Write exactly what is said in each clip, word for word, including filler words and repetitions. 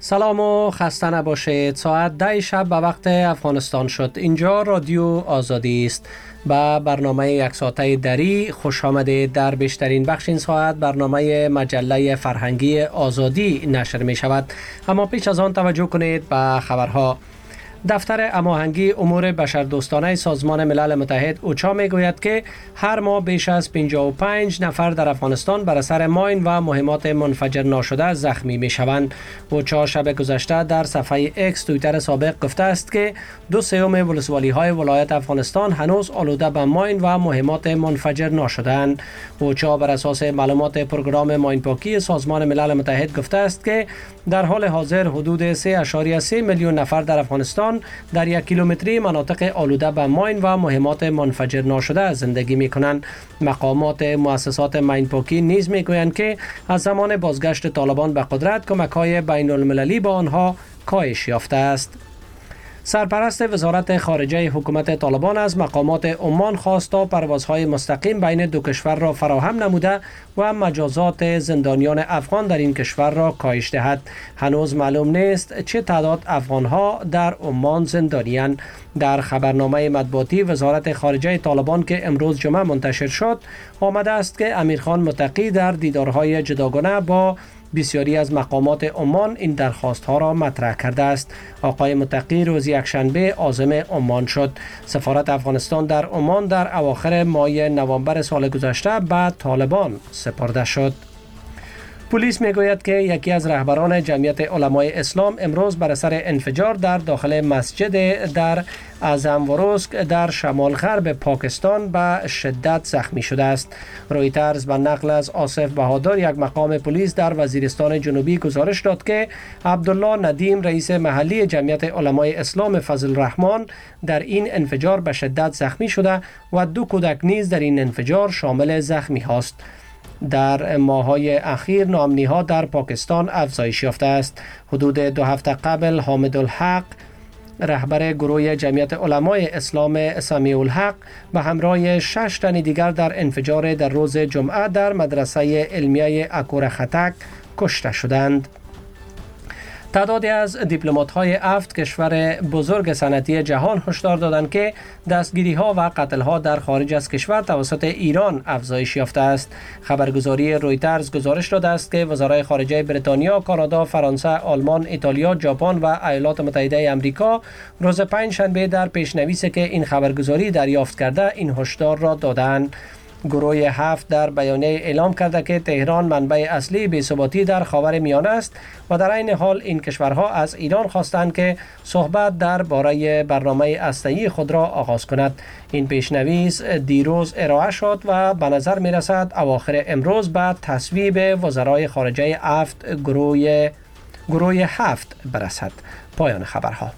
سلام و خسته نباشید. ساعت ده شب به وقت افغانستان شد. اینجا رادیو آزادی است. با برنامه یک ساعته دری خوش آمدید. در بیشترین بخش این ساعت برنامه مجله فرهنگی آزادی نشر می شود. اما پیش از آن توجه کنید به خبرها. دفتر هماهنگی امور بشردوستانه سازمان ملل متحد اوچا می گوید که هر ماه بیش از پنجاه و پنج نفر در افغانستان بر اثر ماین و مهمات منفجر ناشده زخمی می شوند. اوچا شب گذشته در صفحه اکس توییتر سابق گفته است که دو سوم ولسوالی های ولایت افغانستان هنوز آلوده به ماین و مهمات منفجر ناشده‌اند. اوچا بر اساس معلومات پروگرام ماین پاکی سازمان ملل متحد گفته است که در حال حاضر حدود سه ممیز سه میلیون نفر در افغانستان در یک کیلومتری مناطق آلوده به ماین و مهمات منفجر ناشده زندگی می کنند. مقامات مؤسسات ماین پاکی نیز می گویند که از زمان بازگشت طالبان به قدرت کمک‌های بین المللی با آنها کاهش یافته است. سرپرست وزارت خارجه حکومت طالبان از مقامات عمان خواست تا پروازهای مستقیم بین دو کشور را فراهم نموده و مجازات زندانیان افغان در این کشور را کاهش دهد. هنوز معلوم نیست چه تعداد افغانها در عمان زندانی‌اند. در خبرنامه مطبوعاتی وزارت خارجه طالبان که امروز جمعه منتشر شد آمده است که امیرخان متقی در دیدارهای جداگانه با بسیاری از مقامات عمان این درخواست ها را مطرح کرده است. آقای متقی روز یکشنبه عازم عمان شد. سفارت افغانستان در عمان در اواخر ماه نوامبر سال گذشته به طالبان سپرده شد. پلیس میگوید که یکی از رهبران جمعیت علمای اسلام امروز بر اثر انفجار در داخل مسجد در اعظم‌وروسک در شمال غرب پاکستان به شدت زخمی شده است. رویترز به نقل از آصف بهادر یک مقام پلیس در وزیرستان جنوبی گزارش داد که عبدالله ندیم رئیس محلی جمعیت علمای اسلام فضل الرحمن در این انفجار به شدت زخمی شده و دو کودک نیز در این انفجار شامل زخمی هاست. در ماه‌های اخیر ناامنی‌ها در پاکستان افزایش یافته است. حدود دو هفته قبل حامد الحق رهبر گروه جمعیت علمای اسلام سمیع الحق به همراه شش تن دیگر در انفجار در روز جمعه در مدرسه علمیه اکور خطک کشته شدند. تعدادی از دیپلمات‌های هفت کشور بزرگ صنعتی جهان هشدار دادند که دستگیری‌ها و قتل‌ها در خارج از کشور توسط ایران افزایش یافته است. خبرگزاری رویترز گزارش داده است که وزرای خارجه بریتانیا، کانادا، فرانسه، آلمان، ایتالیا، ژاپن و ایالات متحده آمریکا روز پنجشنبه در پیشنویسی که این خبرگزاری دریافت کرده این هشدار را دادند. گروه هفت در بیانیه اعلام کرده که تهران منبع اصلی بی‌ثباتی در خاورمیانه است و در عین حال این کشورها از ایران خواستند که صحبت درباره برنامه هسته‌ای خود را آغاز کند. این پیشنویس دیروز ارائه شد و به نظر می رسد اواخر امروز به تصویب وزرای خارجه هفت گروه گروه هفت برسد. پایان خبرها.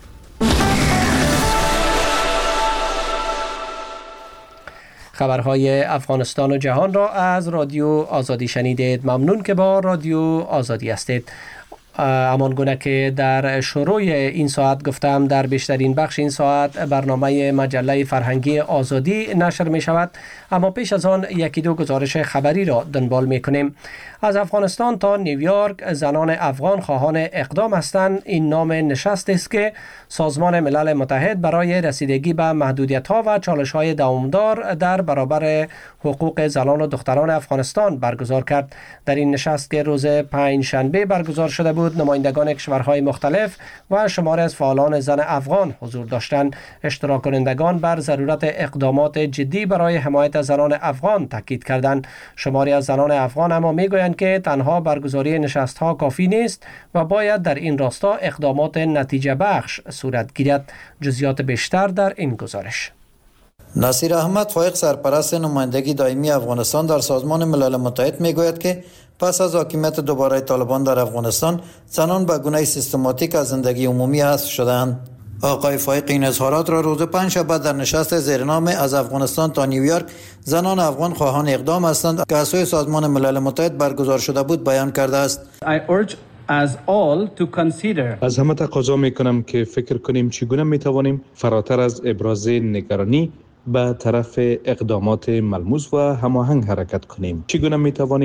خبرهای افغانستان و جهان را از رادیو آزادی شنیدید. ممنون که با رادیو آزادی هستید. همان گونه که در شروع این ساعت گفتم در بیشترین بخش این ساعت برنامه مجله فرهنگی آزادی نشر می شود، اما پیش از آن یکی دو گزارش خبری را دنبال می کنیم. از افغانستان تا نیویورک زنان افغان خواهان اقدام هستند. این نام نشست است که سازمان ملل متحد برای رسیدگی به محدودیت‌ها و چالش‌های دوامدار در برابر حقوق زنان و دختران افغانستان برگزار کرد. در این نشست که روز پنجشنبه برگزار شده بود، نمایندگان کشورهای مختلف و شماری از فعالان زن افغان حضور داشتند. اشتراک کنندگان بر ضرورت اقدامات جدی برای حمایت زنان افغان تاکید کردند. شماری از زنان افغان اما میگویند که تنها برگزاری نشست‌ها کافی نیست و باید در این راستا اقدامات نتیجه بخش صورت گیرد. جزئیات بیشتر در این گزارش. نصیر احمد فایق سرپرست نمایندگی دائمی افغانستان در سازمان ملل متحد میگوید که پس از حاکمیت دوباره طالبان در افغانستان زنان به گونه سیستماتیک از زندگی عمومی حذف شدند. آقای فایق این اظهارات را روز پنجشنبه در نشست زیرنام از افغانستان تا نیویورک زنان افغان خواهان اقدام هستند که از سوی سازمان ملل متحد برگزار شده بود بیان کرده است. As all to consider. از همه تقاضا میکنم که فکر کنیم چگونه میتوانیم فراتر از ابراز نگرانی به طرف اقدامات ملموس و هماهنگ حرکت کنیم. چگونه میتوانیم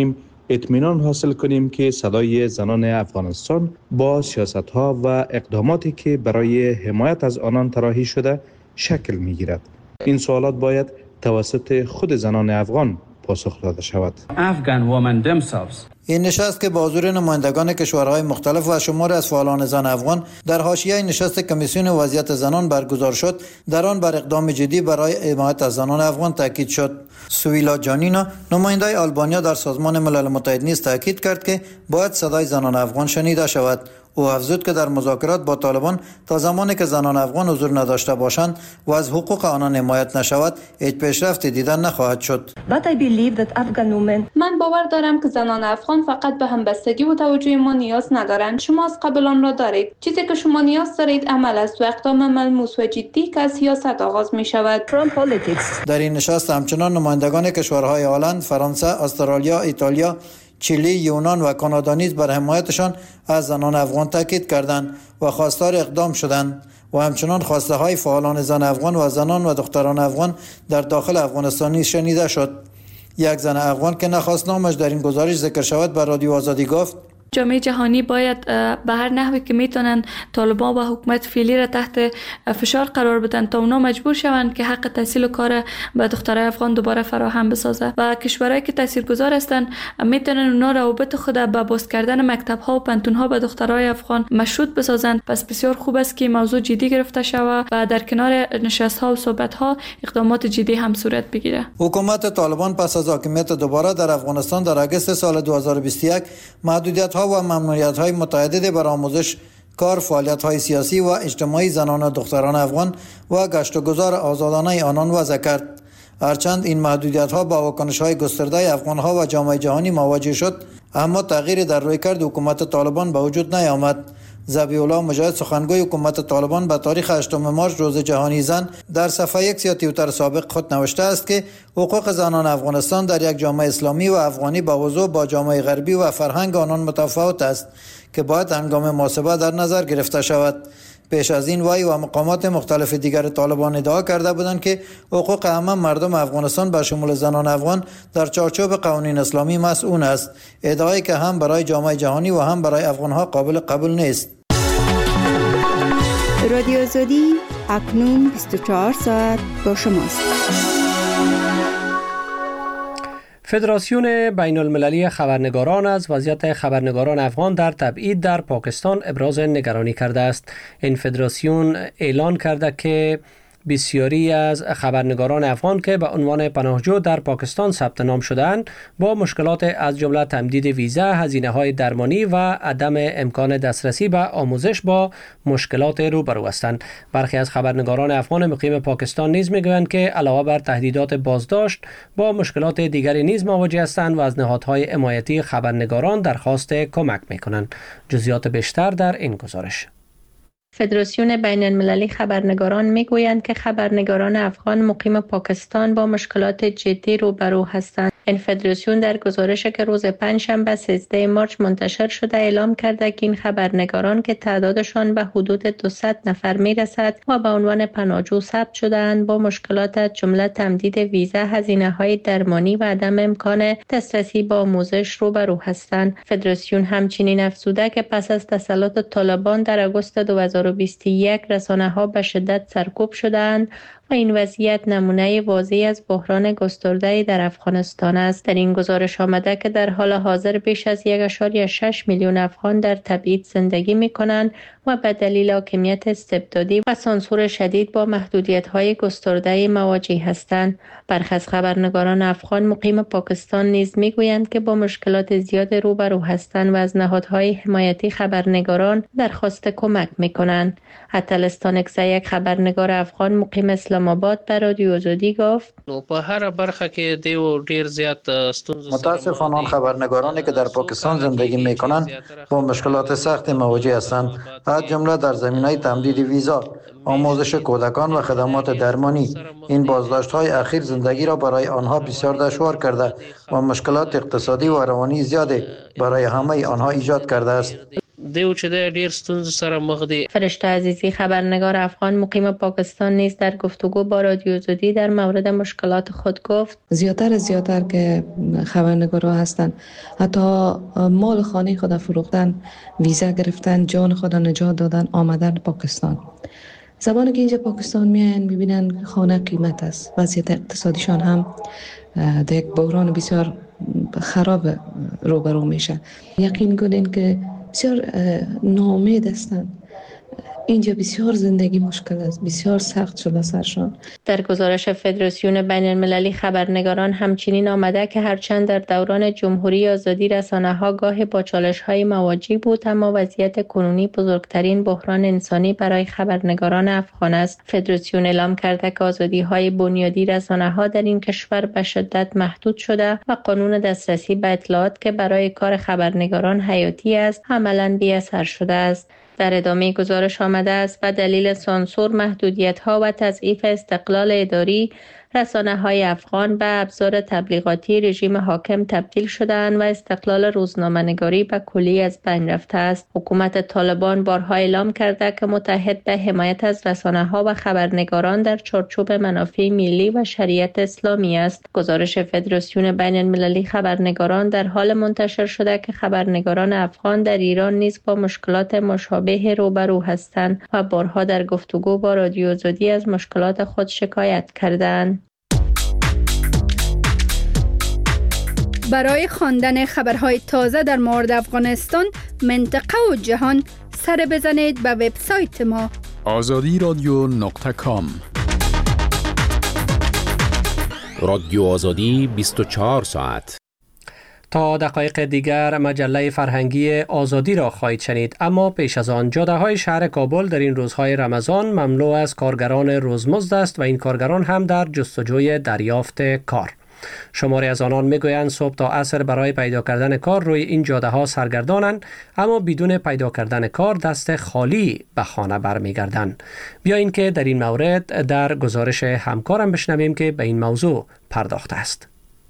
اطمینان حاصل کنیم که صدای زنان افغانستان با سیاست‌ها و اقداماتی که برای حمایت از آنان طراحی شده شکل می‌گیرد. این سوالات باید توسط خود زنان افغان پاسخ داده شود. Afghan women themselves. این نشست که با حضور نمایندگان کشورهای مختلف و شمار از فعالان زن افغان در حاشیه نشست کمیسیون وضعیت زنان برگزار شد، در آن بر اقدام جدی برای حمایت از زنان افغان تاکید شد. سویلا جانینا نماینده آلبانیا در سازمان ملل متحد نیز تاکید کرد که باید صدای زنان افغان شنیده شود. او افزود که در مذاکرات با طالبان تا زمانی که زنان افغان حضور نداشته باشند و از حقوق آنان حمایت نشود، هیچ پیشرفتی دیده نخواهد شد. من باور دارم که زنان افغان فقط به همبستگی و توجه ما نیاز ندارند. شما از قبل آن را دارید. چیزی که شما نیاز دارید عمل است و اقدام ملموس و جدی که از سیاست آغاز می شود. در این نشست همچنان نمایندگان کشورهای هلند، فرانسه، استرالیا، ایتالیا، چیلی، یونان و کانادا نیز بر حمایتشان از زنان افغان تاکید کردند و خواستار اقدام شدند و همچنان خواسته های فعالان زن افغان و زنان و دختران افغان در داخل افغانستان نیز شنیده شد. یک زن افغان که نخواست نامش در این گزارش ذکر شود بر رادیو آزادی گفت: جامعه جهانی باید به هر نحوی که میتونن طالبان و حکومت فعلی را تحت فشار قرار بدن تا اونا مجبور شوند که حق تحصیل و کار به دخترای افغان دوباره فراهم بسازه و کشورهایی که تاثیرگذار هستند میتونن اونا روابط خود به باز کردن مکتب ها و پانتون ها به دخترای افغان مشروط بسازند. پس بسیار خوب است که موضوع جدی گرفته شود و در کنار نشست ها و صحبت ها اقدامات جدی هم صورت بگیره. حکومت طالبان پس از حاکمیت دوباره در افغانستان در آگوست سال دو هزار و بیست و یک محدودیت ها و ممنوعیت‌های متعدد بر آموزش، کار، فعالیت‌های سیاسی و اجتماعی زنان و دختران افغان و گشت و گذار آزادانه آنان وضع کرد. هرچند این محدودیت‌ها با واکنش‌های گسترده افغان‌ها و جامعه جهانی مواجه شد، اما تغییری در رویکرد حکومت طالبان به وجود نیامد. ذبیح الله مجاهد سخنگوی حکومت طالبان به تاریخ هشتم مارس روز جهانی زن در صفحه یک یا توییتر سابق خود نوشته است که حقوق زنان افغانستان در یک جامعه اسلامی و افغانی با وضوح با جامعه غربی و فرهنگ آنان متفاوت است که باید هنگام محاسبه در نظر گرفته شود. پیش از این وی و مقامات مختلف دیگر طالبان ادعا کرده بودند که حقوق همه مردم افغانستان به شمول زنان افغان در چارچوب قوانین اسلامی مسئول است، ادعایی که هم برای جامعه جهانی و هم برای افغانها قابل قبول نیست. رادیو آزادی اکنون بیست و چهار ساعت با شماست. فدراسیون بین المللی خبرنگاران از وضعیت خبرنگاران افغان در تبعید در پاکستان ابراز نگرانی کرده است. این فدراسیون اعلان کرده که بسیاری از خبرنگاران افغان که به عنوان پناهجو در پاکستان ثبت نام شده‌اند با مشکلات از جمله تمدید ویزا، هزینه‌های درمانی و عدم امکان دسترسی به آموزش با مشکلات روبرو هستند. برخی از خبرنگاران افغان مقیم پاکستان نیز می‌گویند که علاوه بر تهدیدات بازداشت با مشکلات دیگری نیز مواجه هستند و از نهادهای حمایتی خبرنگاران درخواست کمک می‌کنند. جزئیات بیشتر در این گزارش. فدراسیون بین المللی خبرنگاران میگویند که خبرنگاران افغان مقیم پاکستان با مشکلات جدی روبرو هستند. این فدراسیون در گزارشی که روز پنجشنبه سیزده مارس منتشر شده اعلام کرده که این خبرنگاران که تعدادشان به حدود دویست نفر میرسد و به عنوان پناهجو ثبت شده‌اند با مشکلات از جمله تمدید ویزا، هزینه‌های درمانی و عدم امکان دسترسی به آموزش روبرو هستند. فدراسیون همچنین افزوده که پس از تسلط طالبان در آگوست دو هزار و بیست و یک رسانه‌ها به شدت سرکوب شدند و این وضعیت نمونه واضحی از بحران گسترده در افغانستان است. در این گزارش آمده که در حال حاضر بیش از یک ممیز شش میلیون افغان در تبعید زندگی می‌کنند و به دلیل حاکمیت استبدادی و سانسور شدید با محدودیت‌های گسترده مواجه هستند. برخی از خبرنگاران افغان مقیم پاکستان نیز می‌گویند که با مشکلات زیاد روبرو هستند و از نهادهای حمایتی خبرنگاران درخواست کمک می‌کنند. عطل یک خبرنگار افغان مقیم اسلام آباد به رادیو آزادی گفت: په هر برخه کې دیو ډیر زیات ستونزې متاسفانه خبرنگارانی که در پاکستان زندگی می‌کنند با مشکلات سخت مواجه هستند، از جمله در زمینه تمدید ویزا، آموزش کودکان و خدمات درمانی. این بازداشت‌های اخیر زندگی را برای آنها بسیار دشوار کرده و مشکلات اقتصادی و روانی زیادی برای همه آنها ایجاد کرده است. دیو چې د ډیر ستونزو سره مخ دي. فرشته عزیزی خبرنگار افغان مقیم پاکستان نیز در گفتگو با رادیو آزادی در مورد مشکلات خود گفت زیادتر از زیادتر که خبرنگارا هستند حتی مال خانه خود فروختن، ویزا گرفتن، جان خود نجات دادن، آمدن پاکستان. زبانی که اینجا پاکستان میاین میبینن خانه قیمت است. وضعیت اقتصادیشان هم در یک بحران بسیار خراب روبرو میشه. یقین کنین که بسیار ناامید هستند. اینجا بسیار زندگی مشکل است، بسیار سخت شده سرشان. در گزارش فدراسیون بین المللی خبرنگاران همچنین آمده که هرچند در دوران جمهوری آزادی رسانه‌ها گاهی با چالش‌های مواجه بود، اما وضعیت کنونی بزرگترین بحران انسانی برای خبرنگاران افغان است. فدراسیون اعلام کرده که آزادی‌های بنیادی رسانه‌ها در این کشور به شدت محدود شده و قانون دسترسی به اطلاعات که برای کار خبرنگاران حیاتی است، عملاً بی‌اثر شده است. در ادامه گزارش آمده است و دلیل سانسور، محدودیت‌ها و تضعیف استقلال اداری، رسانه‌های افغان به ابزار تبلیغاتی رژیم حاکم تبدیل شده‌اند و استقلال روزنامه‌نگاری به کلی از بین رفته است. حکومت طالبان بارها اعلام کرده که متحد به حمایت از رسانه‌ها و خبرنگاران در چارچوب منافع ملی و شریعت اسلامی است. گزارش فدراسیون بین المللی خبرنگاران در حال منتشر شده که خبرنگاران افغان در ایران نیز با مشکلات مشابه روبرو هستند و بارها در گفتگو با رادیو آزادی از مشکلات خود شکایت کردند. برای خواندن خبرهای تازه در مورد افغانستان، منطقه و جهان، سر بزنید به وبسایت ما آزادی رادیو نقطه کام. رادیو آزادی بیست و چهار ساعت. تا دقایق دیگر مجله فرهنگی آزادی را خواهید شنید، اما پیش از آن جاده های شهر کابل در این روزهای رمضان مملو از کارگران روزمزد است و این کارگران هم در جستجوی دریافت کار. شماری از آنان میگویند صبح تا عصر برای پیدا کردن کار روی این جاده ها سرگردانند، اما بدون پیدا کردن کار دست خالی به خانه برمیگردند. بیایید که در این مورد در گزارش همکارم بشنویم که به این موضوع پرداخته است.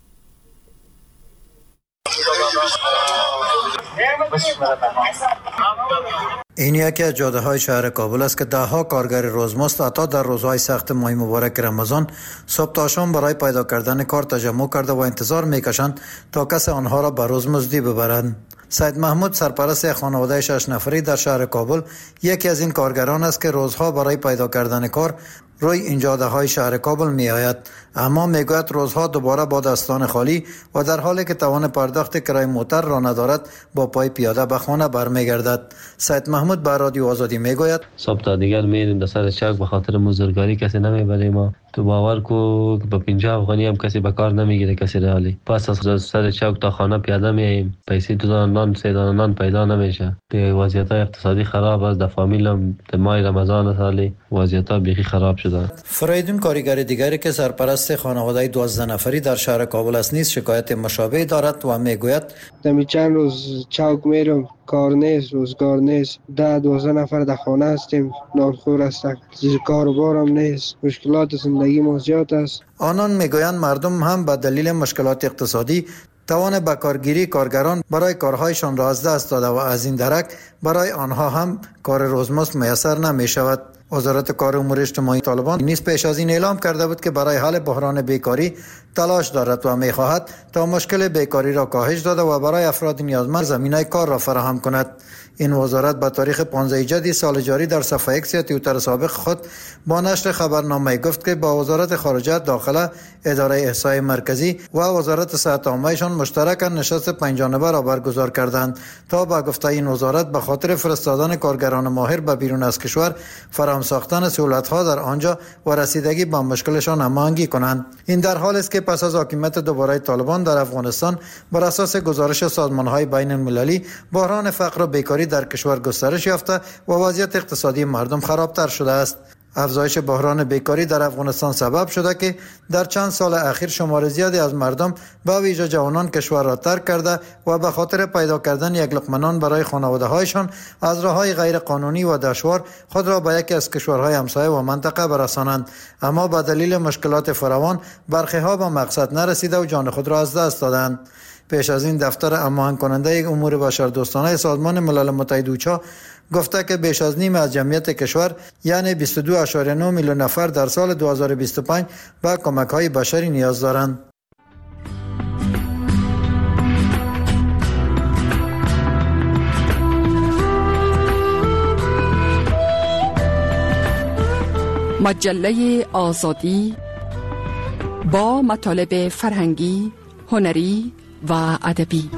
این یکی از جاده های شهر کابل است که ده ها کارگر روزمزد حتی در روزهای سخت ماه مبارک رمضان صبح تا شام برای پیدا کردن کار تجمع کرده و انتظار میکشند تا کس آنها را به روزمزدی ببرند. سید محمود سرپرست خانواده شش نفری در شهر کابل یکی از این کارگران است که روزها برای پیدا کردن کار روی این جاده های شهر کابل می آید، اما می گوید روزها دوباره با دستان خالی و در حالی که توان پرداخت کرایه موتر را ندارد با پای پیاده به خانه برمیگردد. سید محمود به رادیو آزادی می گوید صبح تا دیگر میریم در سر چوک، به خاطر مزدورگاری کسی نمیبره ما. تو باور کو با پنجاه افغانی هم کسی به کار نمیگیره کسی رالی. پس از سر چوک تا خانه پیاده میایم، پیسې دو دانه نان سه دانه نان پیدا نمیشه. به وضعیت اقتصادی خراب است. در فامیلم در ماه رمضان سالی وضعیت بیخی خراب شده. فریدون کارگر دیگری که سرپرست خانواده دوازده نفری در شهر کابل است نیز شکایت مشابه دارد و میگوید دمی چند روز چوک میرم، کار نیست، روزگار نیست، ده دوازده نفر در خانه هستیم، نانخور هستند، کار و بارم نیست، مشکلات زندگی ما زیاد است. آنان میگویند مردم هم به دلیل مشکلات اقتصادی توان به کارگیری کارگران برای کارهایشان را از دست داده و از این درک برای آنها هم کار روزمزد میسر نمی شود. وزارت کار و امور اجتماعی طالبان نیز پیش از این اعلام کرده بود که برای حل بحران بیکاری تلاش دارد و می‌خواهد تا مشکل بیکاری را کاهش داده و برای افراد نیازمند زمینه کار را فراهم کند. این وزارت به تاریخ پانزده جدی سال جاری در صفحه اکس یا توییتر سابق خود با نشر خبرنامه گفت که با وزارت خارجه، داخله، اداره احصای مرکزی و وزارت صحت عامه‌شان مشترکاً نشست پنج‌جانبه را برگزار کردند تا با گفته این وزارت به خاطر فرستادن کارگران ماهر به بیرون از کشور فراهم ساختن سهولت‌ها در آنجا و رسیدگی به مشکلشان هماهنگی کنند. این در حالی است که پس از حاکمیت دوباره طالبان در افغانستان بر اساس گزارش سازمان‌های بین المللی بحران فقر و بیکاری در کشور گسترش یافته و وضعیت اقتصادی مردم خرابتر شده است. افزایش بحران بیکاری در افغانستان سبب شده که در چند سال اخیر شمار زیادی از مردم به ویژه جوانان کشور را ترک کرده و به خاطر پیدا کردن یک لقمه نان برای خانواده‌هایشان از راه‌های غیر قانونی و دشوار خود را به یکی از کشورهای همسایه و منطقه برسانند، اما به دلیل مشکلات فراوان برخی‌ها به مقصد نرسیده و جان خود را از دست دادند. پیش از این دفتر هماهنگ کننده امور بشردوستانه سازمان ملل متحد اوچا گفته که بیش از نیم از جمعیت کشور یعنی بیست و دو ممیز نه میلیون نفر در سال دو هزار و بیست و پنج به کمک‌های بشری نیاز دارند. مجله آزادی با مطالب فرهنگی، هنری و ادبی.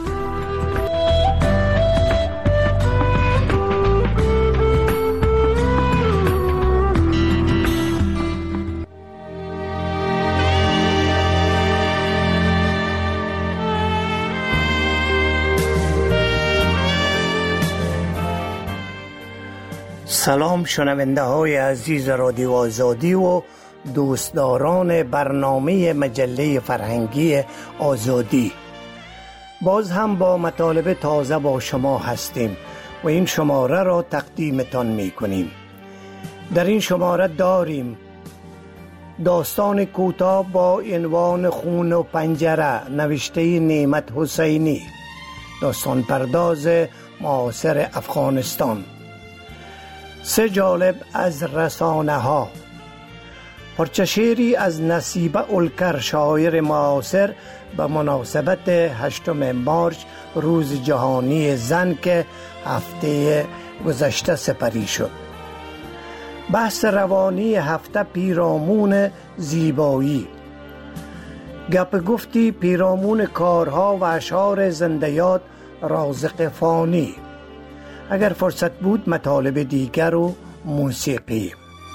سلام شنونده های عزیز رادیو آزادی و دوستداران برنامه مجله فرهنگی آزادی. باز هم با مطالب تازه با شما هستیم و این شماره را تقدیمتان می کنیم. در این شماره داریم داستان کوتاه با عنوان خون و پنجره نوشته نعمت حسینی، داستان پرداز معاصر افغانستان، سه جالب از رسانه ها، پارچه شعری از نصیبه الکر شاعر معاصر به مناسبت هشتم مارچ روز جهانی زن که هفته گذشته سپری شد، بحث روانی هفته پیرامون زیبایی، گپ گفتی پیرامون کارها و اشعار زنده‌یاد رازق فانی، اگر فرصت بود مطالب دیگر و موسیقی.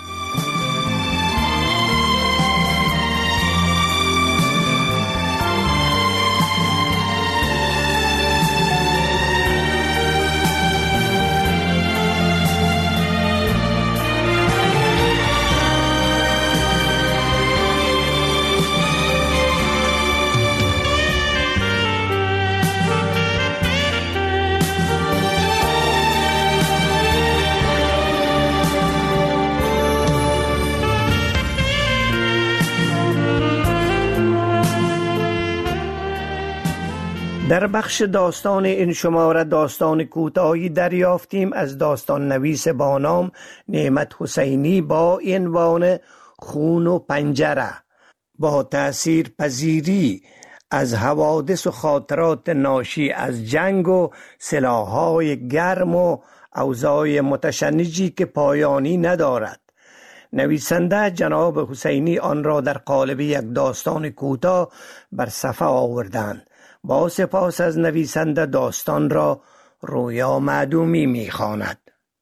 در بخش داستان این شماره داستان کوتاهی دریافتیم از داستان نویس با نام نعمت حسینی با عنوان خون و پنجره. با تأثیر پذیری از حوادث و خاطرات ناشی از جنگ و سلاح‌های گرم و اوضاع متشنجی که پایانی ندارد، نویسنده جناب حسینی آن را در قالب یک داستان کوتاه بر صفحه آوردند. با سپاس از نویسنده داستان را رویا معدومی می‌خواند.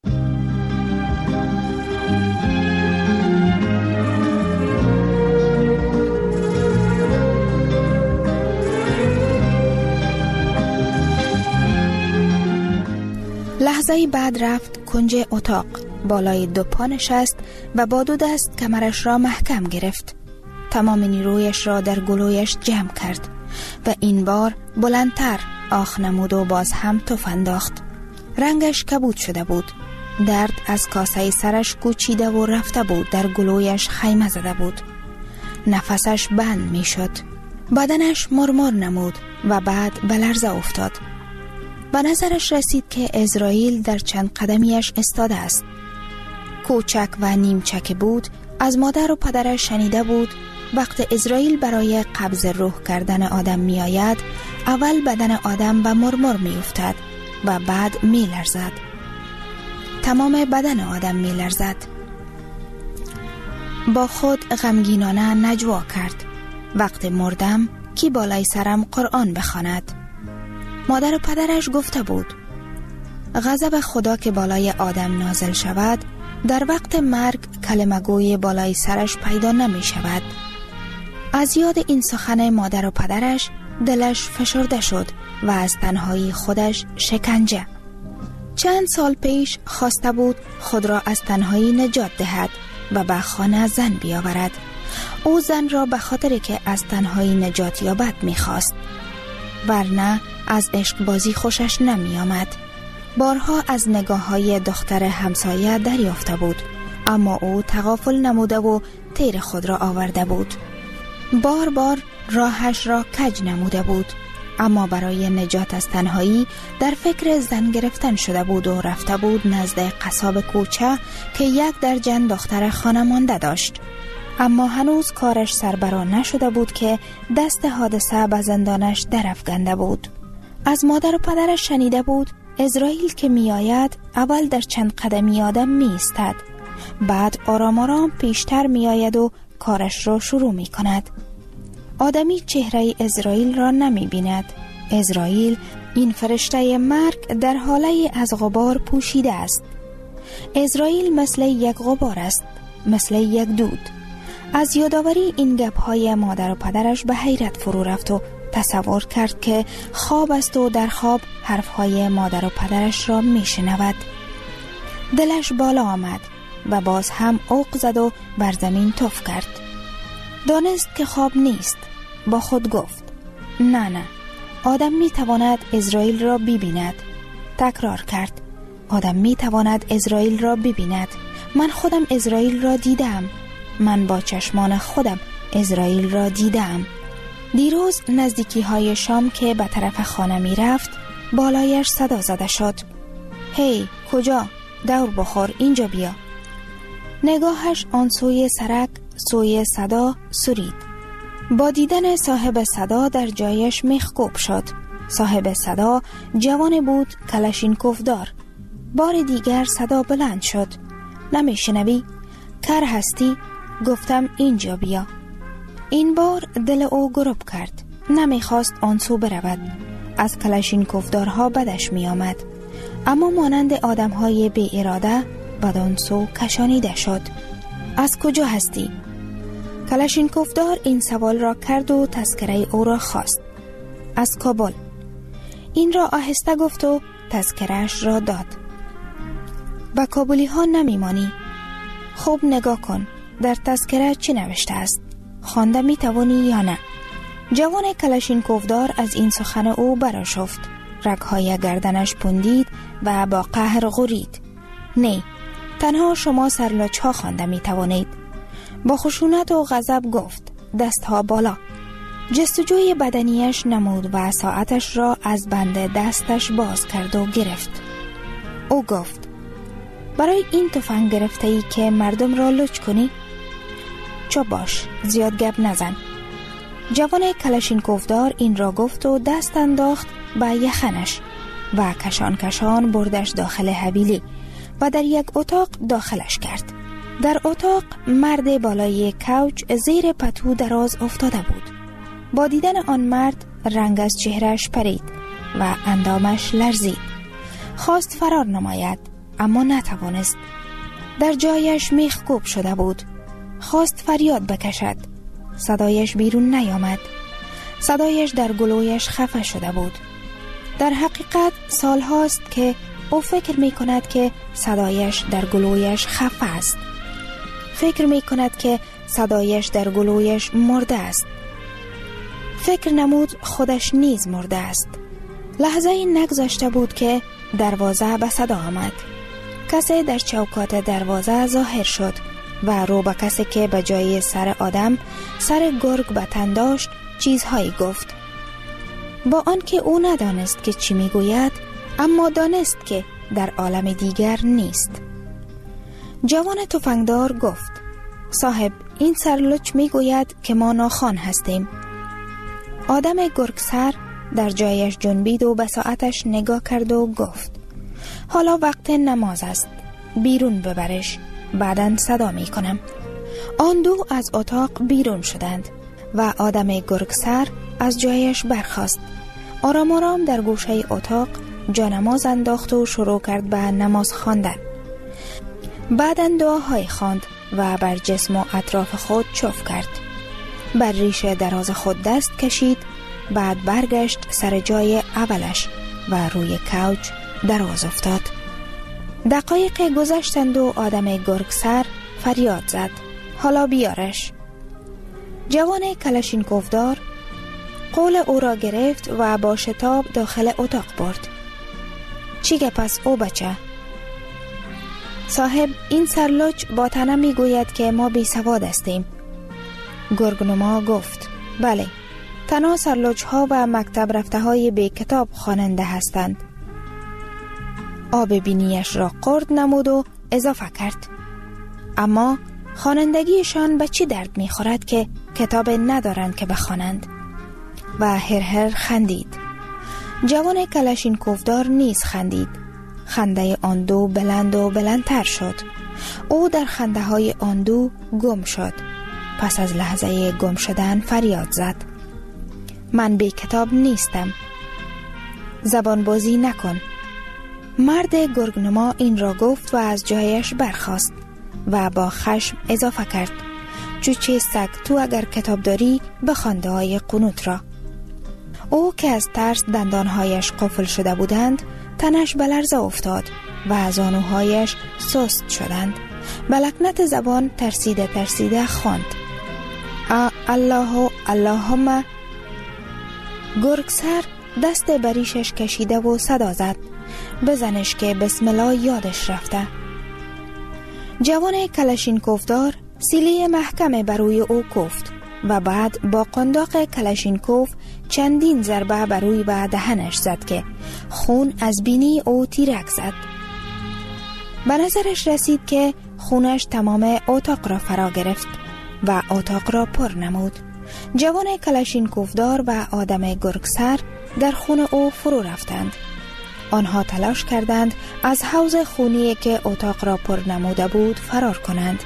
لحظه بعد رفت کنج اتاق، بالای دو پا نشست و با دو دست کمرش را محکم گرفت. تمام نیرویش را در گلویش جمع کرد و این بار بلندتر آخ نمود و باز هم تف انداخت. رنگش کبود شده بود، درد از کاسه سرش کوچیده و رفته بود، در گلویش خیمه زده بود، نفسش بند می شد، بدنش مرمر نمود و بعد به لرزه افتاد. به نظرش رسید که اسرائیل در چند قدمیش استاده است. کوچک و نیمچک بود، از مادر و پدرش شنیده بود وقت اسرائیل برای قبض روح کردن آدم می آید، اول بدن آدم به مرمر می افتد و بعد می لرزد. تمام بدن آدم می لرزد. با خود غمگینانه نجوا کرد، وقت مردم کی بالای سرم قرآن بخواند. مادر و پدرش گفته بود غضب خدا که بالای آدم نازل شود، در وقت مرگ کلمه گوی بالای سرش پیدا نمی شود. از یاد این سخن مادر و پدرش دلش فشرده شد و از تنهایی خودش شکنجه. چند سال پیش خواسته بود خود را از تنهایی نجات دهد و به خانه زن بیاورد. او زن را به خاطر که از تنهایی نجات یابد می‌خواست، ورنه از عشق بازی خوشش نمی آمد. بارها از نگاه‌های دختر همسایه دریافته بود، اما او تغافل نموده و تیر خود را آورده بود. بار بار راهش را کج نموده بود. اما برای نجات از تنهایی در فکر زن گرفتن شده بود و رفته بود نزد قصاب کوچه که یک درجن دختر خانمانده داشت. اما هنوز کارش سربرا نشده بود که دست حادثه به زندانش درافکنده بود. از مادر و پدرش شنیده بود عزرائیل که می آید اول در چند قدمی آدم می ایستد، بعد آرام آرام پیشتر می آید و کارش را شروع می کند. آدمی چهره عزرائیل را نمی بیند. عزرائیل، این فرشته مرگ، در حاله از غبار پوشیده است. عزرائیل مثل یک غبار است، مثل یک دود. از یادآوری این گپ‌های مادر و پدرش به حیرت فرو رفت و تصور کرد که خواب است و در خواب حرفهای مادر و پدرش را می شنود. دلش بالا آمد و باز هم اوق زد و بر زمین تف کرد. دانست که خواب نیست. با خود گفت نه نه، آدم می تواند عزرائیل را ببیند. تکرار کرد آدم می تواند عزرائیل را ببیند. من خودم عزرائیل را دیدم. من با چشمان خودم عزرائیل را دیدم. دیروز نزدیکی های شام که به طرف خانه می رفت بالایش صدا زده شد. هی کجا؟ دور بخور، اینجا بیا. نگاهش آن سوی سرک سوی صدا سرید. با دیدن صاحب صدا در جایش میخکوب شد. صاحب صدا جوان بود، کلاشینکوف دار. بار دیگر صدا بلند شد. نمیشنوی؟ کر هستی؟ گفتم اینجا بیا. این بار دل او گرب کرد. نمیخواست آن سو برود. از کلاشینکوف دارها بدش می آمد. اما مانند آدم های بی اراده بدان سو کشانیده شد. از کجا هستی؟ کلاشینکوف دار این سوال را کرد و تذکره او را خواست. از کابل. این را آهسته گفت و تذکرهش را داد. با کابلی ها نمی مانی؟ خوب نگاه کن. در تذکره چی نوشته است؟ خوانده می توانی یا نه؟ جوان کلاشینکوف دار از این سخن او برآشفت. رگهای گردنش پوندید و با قهر غرید. نه، تنها شما سرلاچ ها خوانده می توانید. با خشونت و غضب گفت دستها بالا. جستجوی بدنیش نمود و ساعتش را از بند دستش باز کرد و گرفت. او گفت برای این تفنگ گرفته ای که مردم را لچ کنی؟ چو باش، زیاد گپ نزن. جوان کلاشینکوف دار این را گفت و دست انداخت به یخنش و کشان کشان بردش داخل حویلی و در یک اتاق داخلش کرد. در اتاق مرد بالای کوچ زیر پتو دراز افتاده بود. با دیدن آن مرد رنگ از چهرهش پرید و اندامش لرزید. خواست فرار نماید اما نتوانست. در جایش میخکوب شده بود. خواست فریاد بکشد. صدایش بیرون نیامد. صدایش در گلویش خفه شده بود. در حقیقت سال هاست که او فکر می کند که صدایش در گلویش خفه است. فکر می کند که صدایش در گلویش مرده است. فکر نمود خودش نیز مرده است. لحظه این نگذاشته بود که دروازه به صدا آمد. کسی در چوکات دروازه ظاهر شد و رو به کسی که به جای سر آدم سر گرگ به تن داشت چیزهایی گفت. با آنکه او ندانست که چی میگوید، اما دانست که در عالم دیگر نیست. جوان تفنگدار گفت صاحب، این سرلوچ میگوید که ما ناخوان هستیم. آدم گرگسر در جایش جنبید و به ساعتش نگاه کرد و گفت حالا وقت نماز است، بیرون ببرش، بعداً صدا می کنم. آن دو از اتاق بیرون شدند و آدم گرگسر از جایش برخاست. آرام آرام در گوشه اتاق جانماز انداخت و شروع کرد به نماز خواندن. بعداً دعاهای خواند و بر جسم و اطراف خود چوف کرد. بر ریش دراز خود دست کشید. بعد برگشت سر جای اولش و روی کوچ دراز افتاد. دقایق گذشتند و آدم گرگسر فریاد زد حالا بیارش. جوان کلاشینکوف دار قول او را گرفت و با شتاب داخل اتاق برد. چی گپ است او بچه؟ صاحب، این سرلوچ با تنه می گوید که ما بی سواد هستیم. گرگنما گفت بله، تنها سرلوچ‌ها و مکتب رفته های بی کتاب خواننده هستند. آب بینیش را قرد نمود و اضافه کرد: اما خوانندگیشان به چی درد می‌خورد که کتاب ندارند که بخوانند؟ و هر هر خندید. جوان کلاشینکوفدار نیز خندید. خنده آن دو بلند و بلندتر شد. او در خنده های آن دو گم شد. پس از لحظه گم شدن فریاد زد: من بی کتاب نیستم. زبان بازی نکن. مرد گرگنما این را گفت و از جایش برخاست و با خشم اضافه کرد: چوچه سگ، تو اگر کتاب داری بخوانده های قنوت را. او که از ترس دندانهایش قفل شده بودند تنش به لرزه افتاد و زانوهایش سست شدند. به لکنت زبان ترسیده ترسیده خواند: الله اللهم. گرگسر دست بریشش کشیده و صدا زد: بزنش که بسم الله یادش رفته. جوان کلاشینکوفدار سیلی محکم بروی او کوفت و بعد با قنداق کلاشینکوف چندین ضربه بروی به دهنش زد که خون از بینی او تیرک زد. به نظرش رسید که خونش تمام اتاق را فرا گرفت و اتاق را پر نمود. جوان کلاشینکوفدار و آدم گرگسر در خون او فرو رفتند. آنها تلاش کردند از حوض خونی که اتاق را پر نموده بود فرار کنند،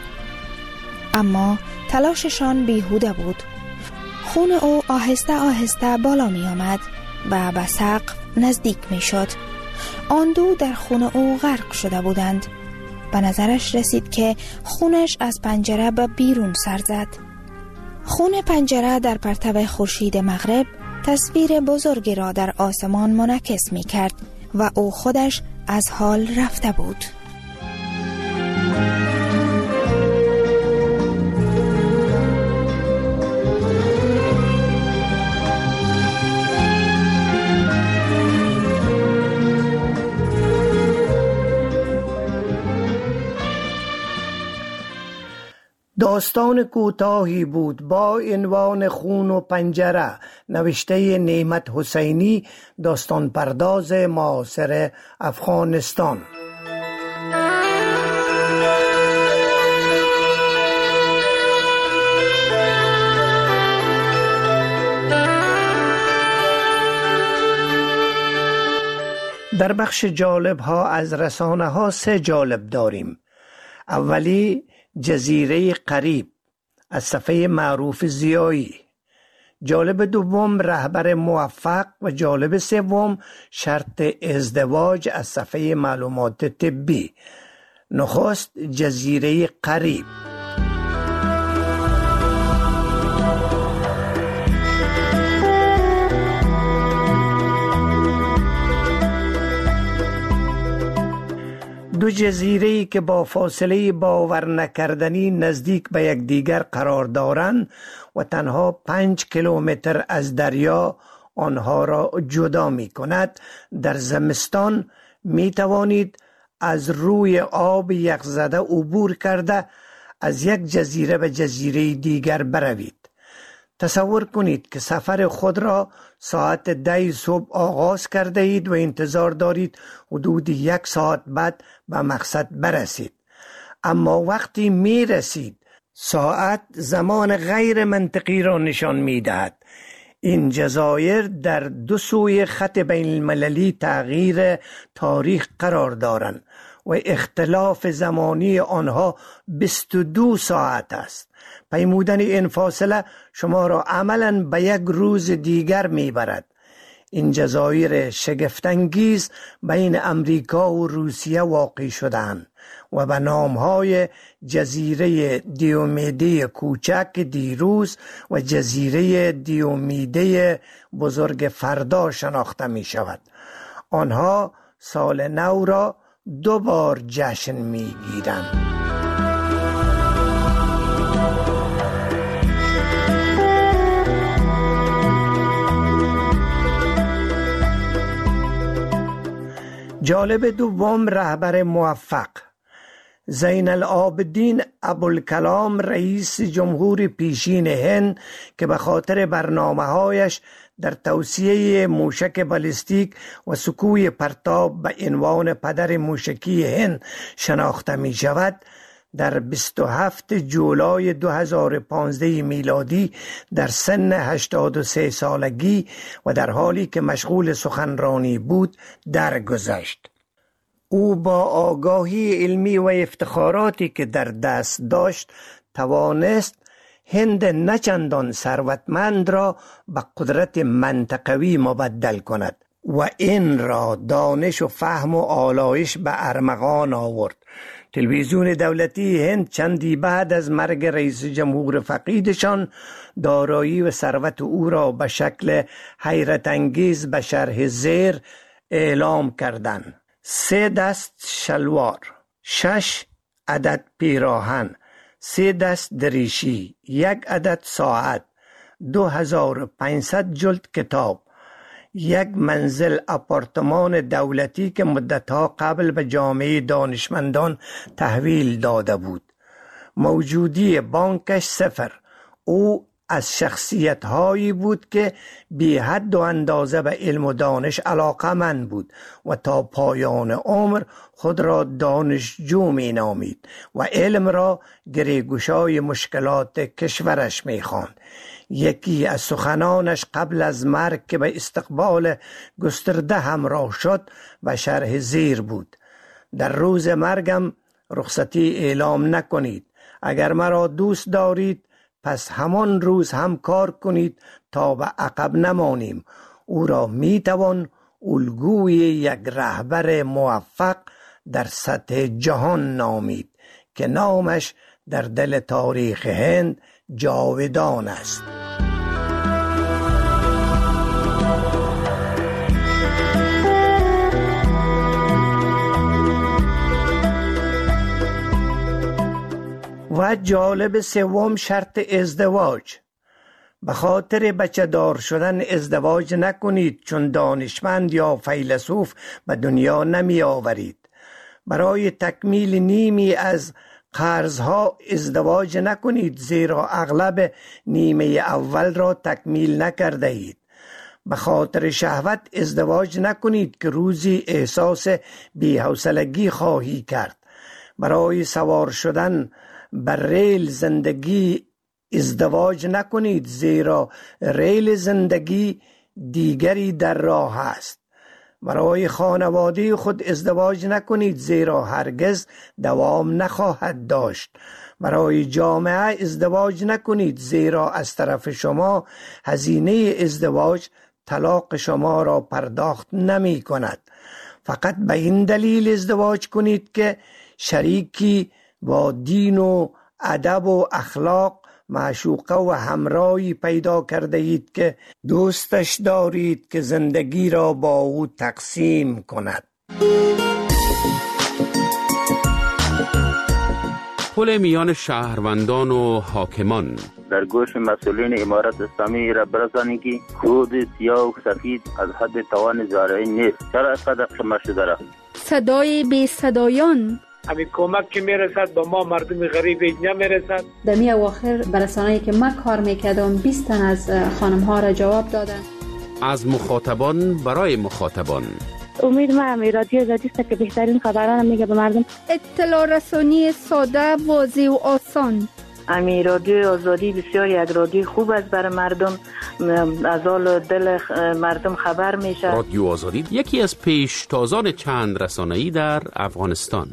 اما تلاششان بیهوده بود. خون او آهسته آهسته بالا می آمد و به سقف نزدیک می شد. آن دو در خون او غرق شده بودند. به نظرش رسید که خونش از پنجره به بیرون سر زد. خون پنجره در پرتو خورشید مغرب تصویر بزرگی را در آسمان منعکس می کرد و او خودش از حال رفته بود. داستان کوتاهی بود با عنوان خون و پنجره نوشته نعمت حسینی، داستان پرداز معاصر افغانستان. در بخش جالب ها از رسانه ها سه جالب داریم. اولی جزیره قریب از صفحه معروف زیایی، جالب دوم رهبر موفق و جالب سوم شرط ازدواج از صفحه معلومات طبی. نخست جزیره قریب. دو جزیره‌ای که با فاصله باور نکردنی نزدیک به یکدیگر قرار دارند و تنها پنج کیلومتر از دریا آنها را جدا می کند، در زمستان می توانید از روی آب یخزده عبور کرده از یک جزیره به جزیره دیگر بروید. تصور کنید که سفر خود را ساعت ده صبح آغاز کرده اید و انتظار دارید حدود یک ساعت بعد به مقصد برسید، اما وقتی می رسید ساعت زمان غیر منطقی را نشان می دهد. این جزایر در دو سوی خط بین المللی تغییر تاریخ قرار دارند و اختلاف زمانی آنها بیست و دو ساعت است. پیمودن این فاصله شما را عملاً به یک روز دیگر میبرد. این جزایر شگفت‌انگیز بین امریکا و روسیه واقع شدند و به نامهای جزیره دیومیده کوچک دیروز و جزیره دیومیده بزرگ فردا شناخته می شود. آنها سال نو را دو بار جشن می گیرند. جالب دوم رهبر موفق. زین العابدین ابوالکلام رئیس جمهور پیشین هند که به خاطر برنامه‌هایش در توسعه موشک بالستیک و سکوی پرتاب به عنوان پدر موشکی هند شناخته می شود، در بیست و هفتم جولای دو هزار و پانزده میلادی در سن هشتاد و سه سالگی و در حالی که مشغول سخنرانی بود درگذشت. او با آگاهی علمی و افتخاراتی که در دست داشت توانست هند نچندان ثروتمند را به قدرت منطقوی مبدل کند و این را دانش و فهم و آلایش به ارمغان آورد. تلویزیون دولتی هند چندی بعد از مرگ رئیس جمهور فقیدشان دارایی و ثروت او را به شکل حیرت انگیز به شرح زیر اعلام کردند: سه دست شلوار، شش عدد پیراهن، سه دست دریشی، یک عدد ساعت، دو هزار و پانصد جلد کتاب، یک منزل آپارتمان دولتی که مدتها قبل به جامعه دانشمندان تحویل داده بود. موجودی بانکش صفر. او از شخصیت هایی بود که بی حد و اندازه به علم و دانش علاقمند بود و تا پایان عمر خود را دانشجو می نامید و علم را گریگوشای مشکلات کشورش می خواند. یکی از سخنانش قبل از مرگ که به استقبال گسترده همراه شد و شرح زیر بود: در روز مرگم رخصتی اعلام نکنید. اگر مرا دوست دارید پس همان روز هم کار کنید تا به عقب نمانیم. او را می توان الگوی یک رهبر موفق در سطح جهان نامید که نامش در دل تاریخ هند جاودان است. و جالب سوم شرط ازدواج. به خاطر بچه دار شدن ازدواج نکنید، چون دانشمند یا فیلسوف به دنیا نمی آورید. برای تکمیل نیمی از قرضها ازدواج نکنید، زیرا اغلب نیمه اول را تکمیل نکرده اید. به خاطر شهوت ازدواج نکنید که روزی احساس بی‌حوصلگی خواهی کرد. برای سوار شدن بر ریل زندگی ازدواج نکنید، زیرا ریل زندگی دیگری در راه است. برای خانواده خود ازدواج نکنید، زیرا هرگز دوام نخواهد داشت. برای جامعه ازدواج نکنید، زیرا از طرف شما هزینه ازدواج طلاق شما را پرداخت نمی کند. فقط به این دلیل ازدواج کنید که شریکی با دین و ادب و اخلاق معشوقه و همراهی پیدا کرده اید که دوستش دارید که زندگی را با او تقسیم کند. پل میان شهروندان و حاکمان. در گوش مسئولین امارت اسلامی را برسانید که کود سیاه و سفید از حد توان زارعی نیست. چرا اینقدر قمه شده را؟ صدای بی صدایان. همین کمک که میرسد به ما مردم غریب نمیرسد. در می اواخر برسانه‌ای که ما کار میکردم بیست تن از خانم ها را جواب دادن. از مخاطبان برای مخاطبان. امید ما همی رادیو آزادی است که بهترین خبران میگه به مردم. اطلاع رسانی ساده، واضح و آسان. امی رادیو آزادی بسیار یک رادیو خوب است برای مردم، از حال دل مردم خبر میشه. رادیو آزادی یکی از پیشتازان چند رسانه‌ای در افغانستان.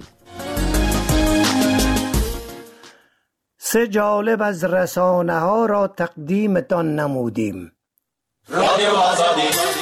سه جالب از رسانه ها را تقدیمتان نمودیم. رادیو آزادی.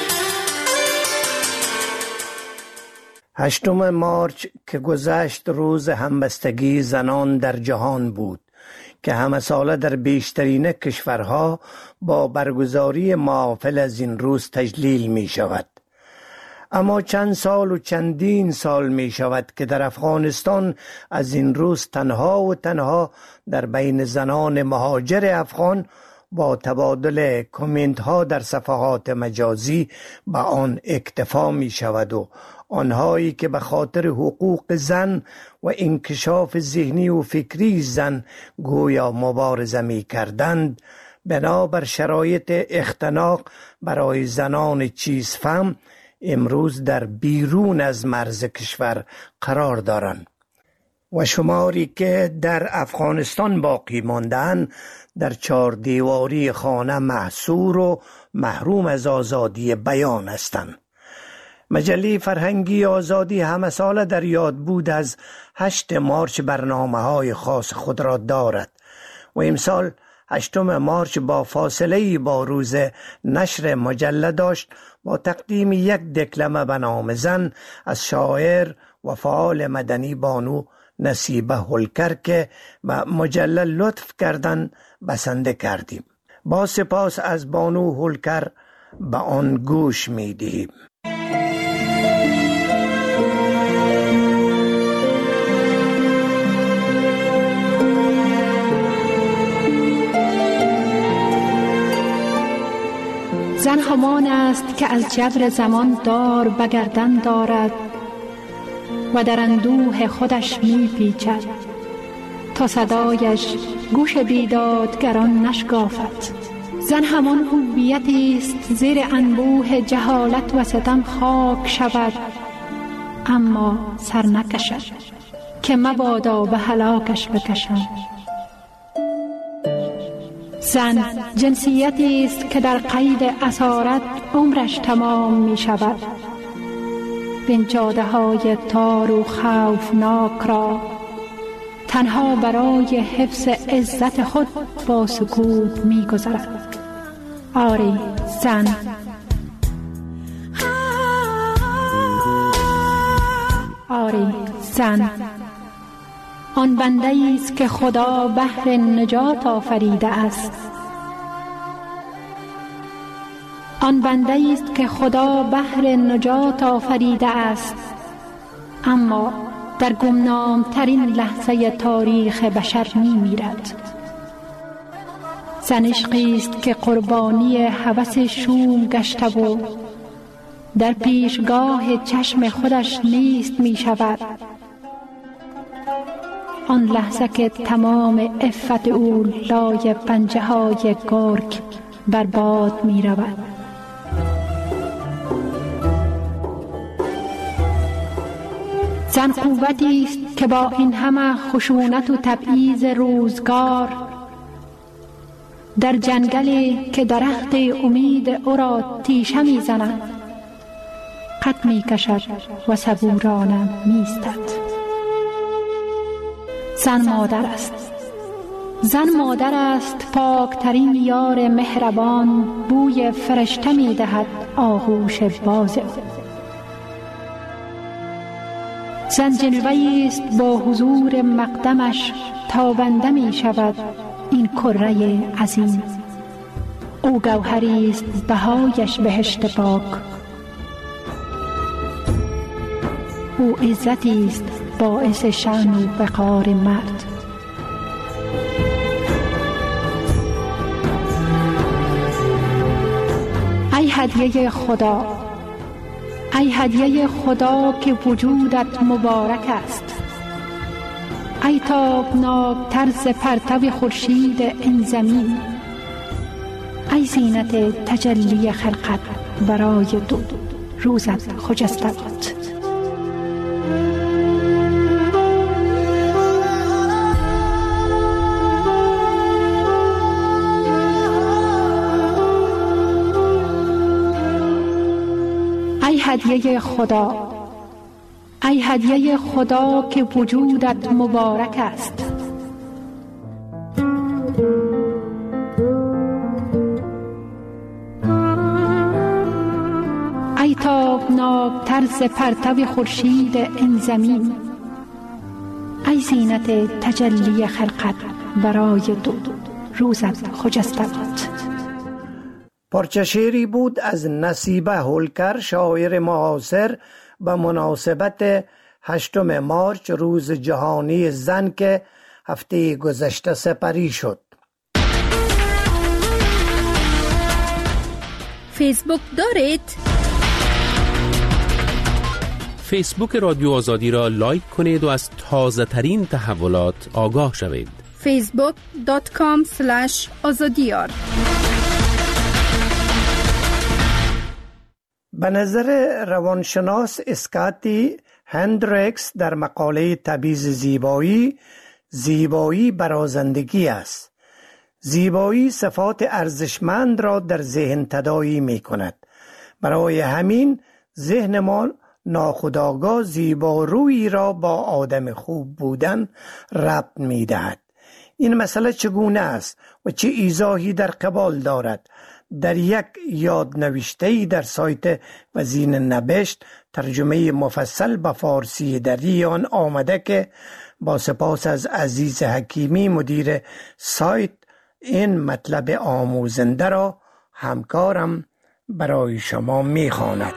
هشتم مارچ که گذشت روز همبستگی زنان در جهان بود که همه ساله در بیشترین کشورها با برگزاری محافل از این روز تجلیل می شود. اما چند سال و چندین سال می شود که در افغانستان از این روز تنها و تنها در بین زنان مهاجر افغان با تبادل کامنت ها در صفحات مجازی به آن اکتفا می شود و آنهایی که به خاطر حقوق زن و انکشاف ذهنی و فکری زن گویا مبارزه می کردند، بنابر شرایط اختناق برای زنان چیزفهم امروز در بیرون از مرز کشور قرار دارند و شماری که در افغانستان باقی ماندند در چهار دیواری خانه محصور و محروم از آزادی بیان هستند. مجله فرهنگی آزادی همه ساله در یاد بود از هشت مارچ برنامه های خاص خود را دارد و امسال هشتم مارچ با فاصله با روز نشر مجله داشت با تقدیم یک دکلمه به نام زن از شاعر و فعال مدنی بانو نصیبه هولکر که به مجله لطف کردن بسنده کردیم. با سپاس از بانو هولکر به آن گوش می دهیم. زن همان است که از جبر زمان دار بگردن دارد و در اندوه خودش می پیچد تا صدایش گوش بیدادگران نشکافد. زن همان هویتی است زیر انبوه جهالت و ستم خاک شود اما سر نکشد که مبادا به هلاکش بکشم. زن جنسیتی است که در قید اسارت عمرش تمام می شود. بین جاده های تار و خوفناک را تنها برای حفظ عزت خود با سکوت می گذرد. آری زن. آری زن آن بنده است که خدا بهر نجات آفریده است. آن بنده است که خدا بهر نجات آفریده است اما در گمنام ترین لحظه تاریخ بشر می میرد. زن عشقی است که قربانی هوس شوم گشته و در پیشگاه چشم خودش نیست می شود. آن لحظه که تمام عفت او لای پنجه های گرگ برباد می رود. زن قوتی است که با این همه خشونت و تبعیض روزگار در جنگلی که درخت امید او را تیشه می زند قد می کشد و صبورانه می ایستد. زن مادر است. زن مادر است پاکترین یار مهربان، بوی فرشته می دهد آغوش باز. زن جلوه‌ای است با حضور مقدمش تابنده می شود این کره عظیم. او گوهری است بهایش بهشت پاک. او عزتی است باعث شأن و وقار مرد. ای هدیه خدا، ای هدیه خدا که وجودت مبارک است. ای تابناک طرز پرتو خورشید این زمین. ای زینت تجلی خلقت برای دو روزت خجسته باد. ای هدیه خدا، ای هدیه خدا که وجودت مبارک است. ای تابناک طرز پرتو خورشید این زمین. ای زینت تجلی خلقت برای دو روزت خجسته باد. پارچه شعری بود از نصیبه هولکر، شاعر معاصر، به مناسبت هشتم مارچ روز جهانی زن که هفته گذشته سپری شد. فیسبوک دارید؟ فیسبوک رادیو آزادی را لایک کنید و از تازه ترین تحولات آگاه شوید. فیسبوک دات کام اسلش آزادیار. به نظر روانشناس اسکاتی هندریکس در مقاله تبعیض زیبایی، زیبایی برازندگی است. زیبایی صفات ارزشمند را در ذهن تداعی می کند. برای همین ذهن ما ناخودآگاه زیبارویی را با آدم خوب بودن ربط می دهد. این مسئله چگونه است و چه ایضاحی در قبال دارد؟ در یک یادنوشته‌ای در سایت وزین نبشت ترجمه مفصل به فارسی در آن آمده که با سپاس از عزیز حکیمی مدیر سایت این مطلب آموزنده را همکارم برای شما می‌خواند.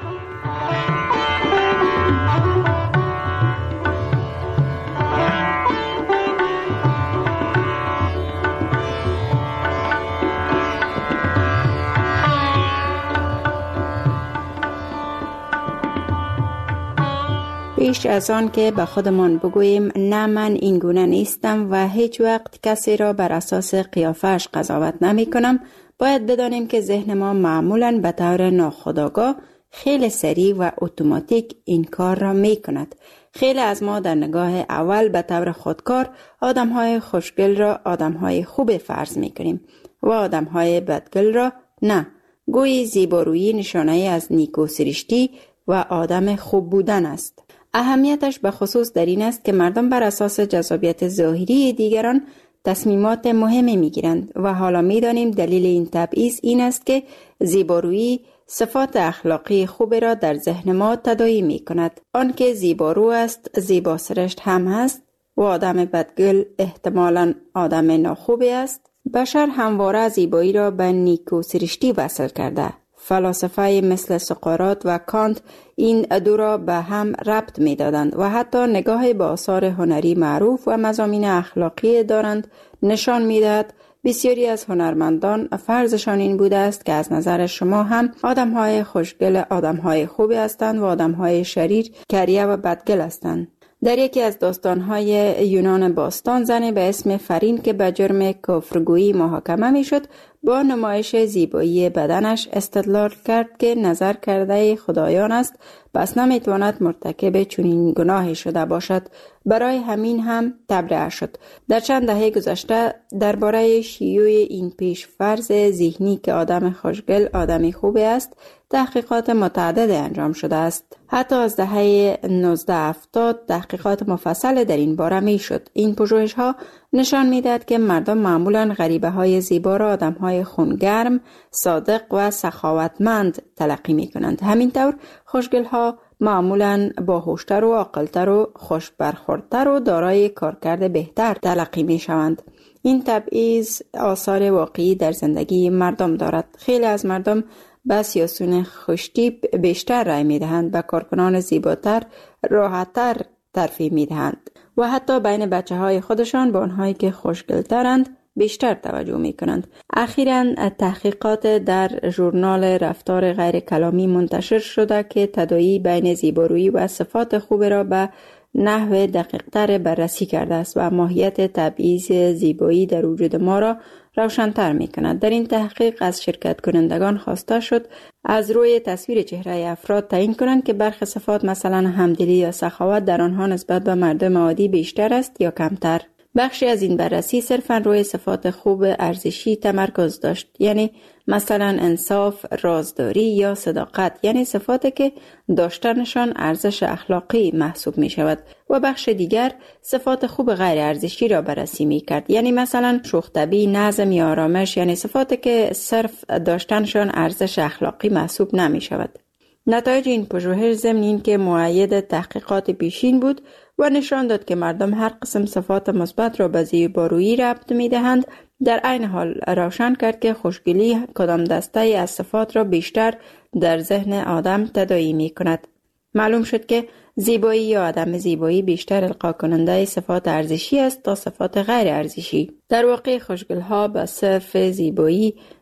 پیش از آن که به خودمان بگوییم نه من این گونه نیستم و هیچ وقت کسی را بر اساس قیافش قضاوت نمی کنم، باید بدانیم که ذهن ما معمولاً به طور ناخودآگاه خیلی سریع و اتوماتیک این کار را می کند. خیلی از ما در نگاه اول به طور خودکار آدم‌های خوشگل را آدم‌های خوب فرض می کنیم و آدم‌های بدگل را نه. گویی زیبارویی نشانه از نیکو سرشتی و آدم خوب بودن است. اهمیتش به خصوص در این است که مردم بر اساس جذابیت ظاهری دیگران تصمیمات مهمی می گیرند و حالا می دانیم دلیل این تبعیض این است که زیبارویی صفات اخلاقی خوب را در ذهن ما تداعی می کند. آنکه زیبارو است زیبا سرشت هم هست و آدم بدگل احتمالاً آدم ناخوبی است. بشر همواره زیبایی را به نیکو سرشتی وصل کرده. فلاسفه مثل سقراط و کانت این دو را به هم ربط می دادند و حتی نگاه به آثار هنری معروف و مضامین اخلاقی دارند نشان می دهد بسیاری از هنرمندان فرضشان این بوده است که از نظر شما هم آدم‌های خوشگل آدم‌های خوبی هستند و آدم‌های شریر کریه و بدگل هستند. در یکی از داستان‌های یونان باستان زنی به اسم فرین که به جرم کفرگویی محاکمه می‌شد با نمایش زیبایی بدنش استدلال کرد که نظر کرده خدایان است، پس نمی‌تواند مرتکب چنین گناهی شده باشد. برای همین هم تبرئه شد. در چند دهه گذشته درباره شیوع این پیش فرض ذهنی که آدم خوشگل آدمی خوبی است تحقیقات متعدد انجام شده است. حتی از دهه نوزده هفتاد تحقیقات مفصل در این باره می شد. این پژوهش‌ها نشان می‌دهد که مردم معمولاً غریبه های زیبا را آدم‌های خونگرم، صادق و سخاوتمند تلقی می‌کنند. همینطور خوشگل‌ها معمولاً باهوشتر و عاقل‌تر و خوش برخوردتر و دارای کارکرد بهتر تلقی می‌شوند. این تبعیض آثار واقعی در زندگی مردم دارد. خیلی از مردم به سیاسیون خوشتیپ بیشتر رای می‌دهند، به کارکنان زیباتر راحت‌تر ترفیع می‌دهند و حتی بین بچه‌های خودشان به آنهایی که خوشگل‌ترند بیشتر توجه می‌کنند. اخیراً تحقیقات در ژورنال رفتار غیر کلامی منتشر شده که تداعی بین زیبارویی و صفات خوب را به نحو دقیق‌تر بررسی کرده است و ماهیت تبعیض زیبایی در وجود ما را روشن‌تر می‌کند. در این تحقیق از شرکت کنندگان خواسته شد از روی تصویر چهره افراد تعیین کنند که برخی صفات مثلا همدلی یا سخاوت در آنها نسبت به مردم عادی بیشتر است یا کمتر. بخشی از این بررسی صرفاً روی صفات خوب ارزشی تمرکز داشت، یعنی مثلا انصاف، رازداری یا صداقت، یعنی صفاتی که داشتنشان ارزش اخلاقی محسوب می شود، و بخش دیگر صفات خوب غیر ارزشی را بررسی می کرد، یعنی مثلا شوخ‌طبعی، نظم یا آرامش، یعنی صفاتی که صرف داشتنشان ارزش اخلاقی محسوب نمی شود. نتایج این پژوهش ضمن این که مؤید تحقیقات پیشین بود و نشان داد که مردم هر قسم صفات مثبت را به زیبارویی ربط می‌دهند، در عین حال روشن کرد که خوشگلی کدام دسته از صفات را بیشتر در ذهن آدم تداعی می‌کند. معلوم شد که زیبایی یا عدم زیبایی بیشتر القا کننده صفات ارزشی است تا صفات غیر ارزشی. در واقع خوشگل‌ها به صرف زیبایی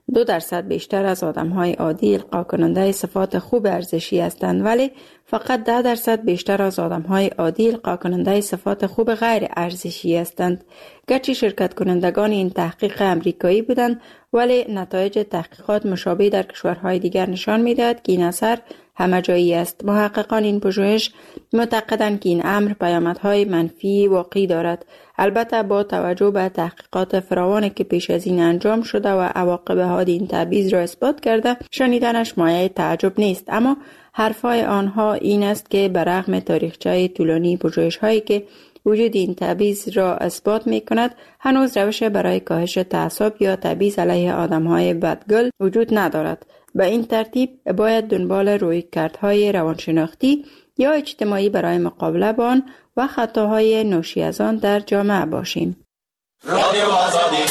دو درصد بیشتر از آدم‌های عادی القا کننده صفات خوب ارزشی هستند، ولی فقط ده درصد بیشتر از آدم‌های عادی القا کننده صفات خوب غیر ارزشی هستند. گرچه شرکت کنندگان این تحقیق امریکایی بودند، ولی نتایج تحقیقات مشابه در کشورهای دیگر نشان می‌دهد که این اثر همه جایی است. محققان این پژوهش معتقدند که این امر پیامدهای منفی واقعی دارد. البته با توجه به تحقیقات فراوانی که پیش از این انجام شده و عواقب حاد این تبعیض را اثبات کرده، شنیدنش مایه تعجب نیست. اما حرفای آنها این است که برغم تاریخچه طولانی پژوهش‌هایی که وجود این تبعیض را اثبات می کند، هنوز روش برای کاهش تعصب یا تبعیض علیه آدم‌های بدگل وجود ندارد. به این ترتیب باید دنبال رویکردهای روانشناختی یا اجتماعی برای مقابله با آن و خطاهای ناشی از آن در جامعه باشیم. رادیو آزادی.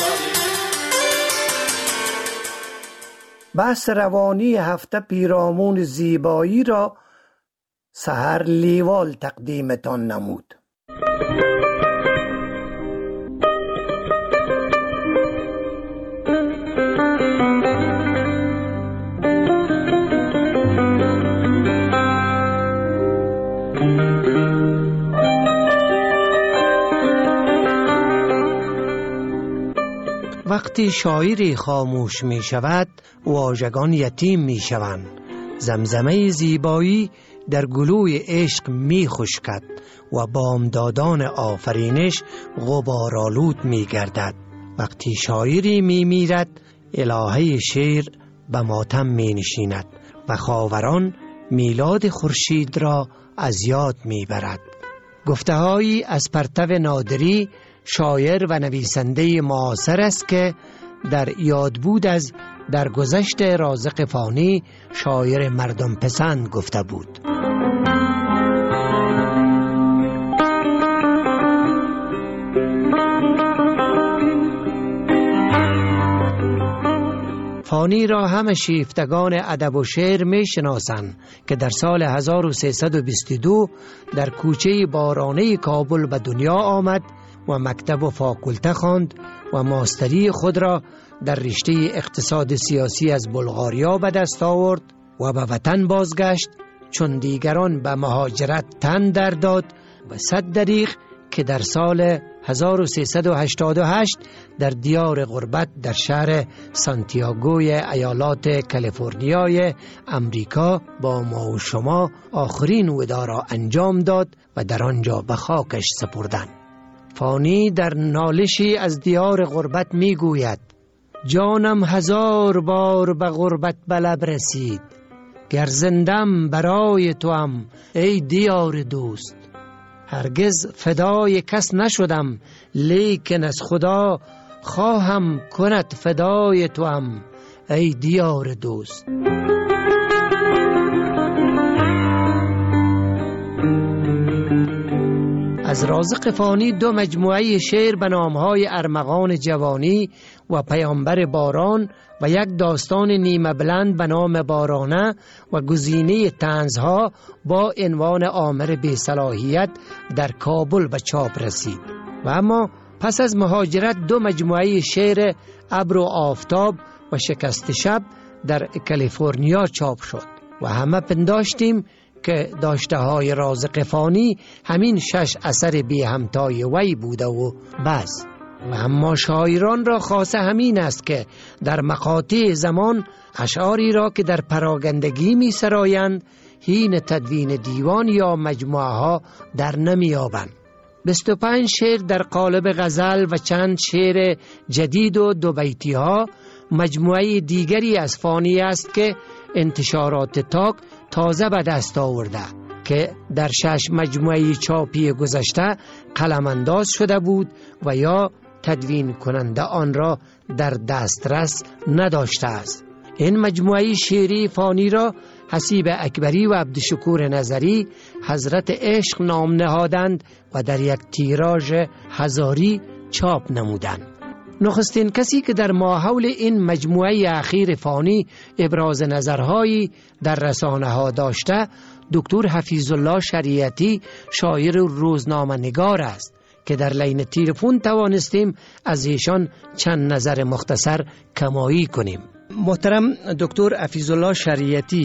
بحث روانی هفته پیرامون زیبایی را سحر لیوال تقدیمتان نمود. وقتی شاعری خاموش می شود، واژگان یتیم می شوند. زمزمه زیبایی در گلوی عشق می خشکد و بامدادان آفرینش غبارآلود می گردد. وقتی شاعری می میرد، الهه شعر به ماتم می نشیند و خاوران میلاد خورشید را از یاد می برد. گفته‌هایی از پرتو نادری، شاعر و نویسنده معاصر است که در یاد بود از درگذشت رازق فانی، شاعر مردم پسند گفته بود. فانی را همه شیفتگان ادب و شعر می شناسند که در سال هزار و سیصد و بیست و دو در کوچه بارانه کابل به دنیا آمد و مکتب و فاکولته خواند و ماستری خود را در رشته اقتصاد سیاسی از بلغاریا به دست آورد و به وطن بازگشت، چون دیگران به مهاجرت تن در داد و صد دریغ که در سال هزار و سیصد و هشتاد و هشت در دیار غربت در شهر سانتیاگوی ایالات کالیفرنیای امریکا با ما و شما آخرین وداع را انجام داد و در آنجا به خاکش سپردند. فانی در نالشی از دیار غربت می گوید: جانم هزار بار به غربت به لب رسید، گر زندم برای توام ای دیار دوست. هرگز فدای کس نشدم، لیکن از خدا خواهم کند فدای توام ای دیار دوست. از رازق فانی دو مجموعه شعر به نامهای ارمغان جوانی و پیامبر باران و یک داستان نیمه بلند به نام بارانه و گزینه طنزها با عنوان آمر بی‌صلاحیت در کابل به چاپ رسید. و اما پس از مهاجرت دو مجموعه شعر ابر و آفتاب و شکست شب در کالیفرنیا چاپ شد و همه پنداشتیم که داشته های رازق فانی همین شش اثر بی همتای وی بوده و بس. و اما شاعران را خاصه همین است که در مقاطع زمان اشعاری را که در پراگندگی می سرایند حین تدوین دیوان یا مجموعه ها در نمی آبند. بیست و پنج شعر در قالب غزل و چند شعر جدید و دو بیتی ها مجموعه دیگری از فانی است که انتشارات تاک تازه به دست آورده که در شش مجموعه چاپی گذشته قلم انداز شده بود و یا تدوین کننده آن را در دسترس نداشته است. این مجموعه شعری فانی را حسیب اکبری و عبدالشکور نظری حضرت عشق نام نهادند و در یک تیراژ هزاری چاپ نمودند. نخستین کسی که در ماحول این مجموعه اخیر فانی ابراز نظرهایی در رسانه ها داشته دکتر حفیظ الله شریعتی شاعر روزنامه نگار است که در لین تلفن توانستیم از ایشان چند نظر مختصر کمایی کنیم. محترم دکتر عفیظالله شریعتی،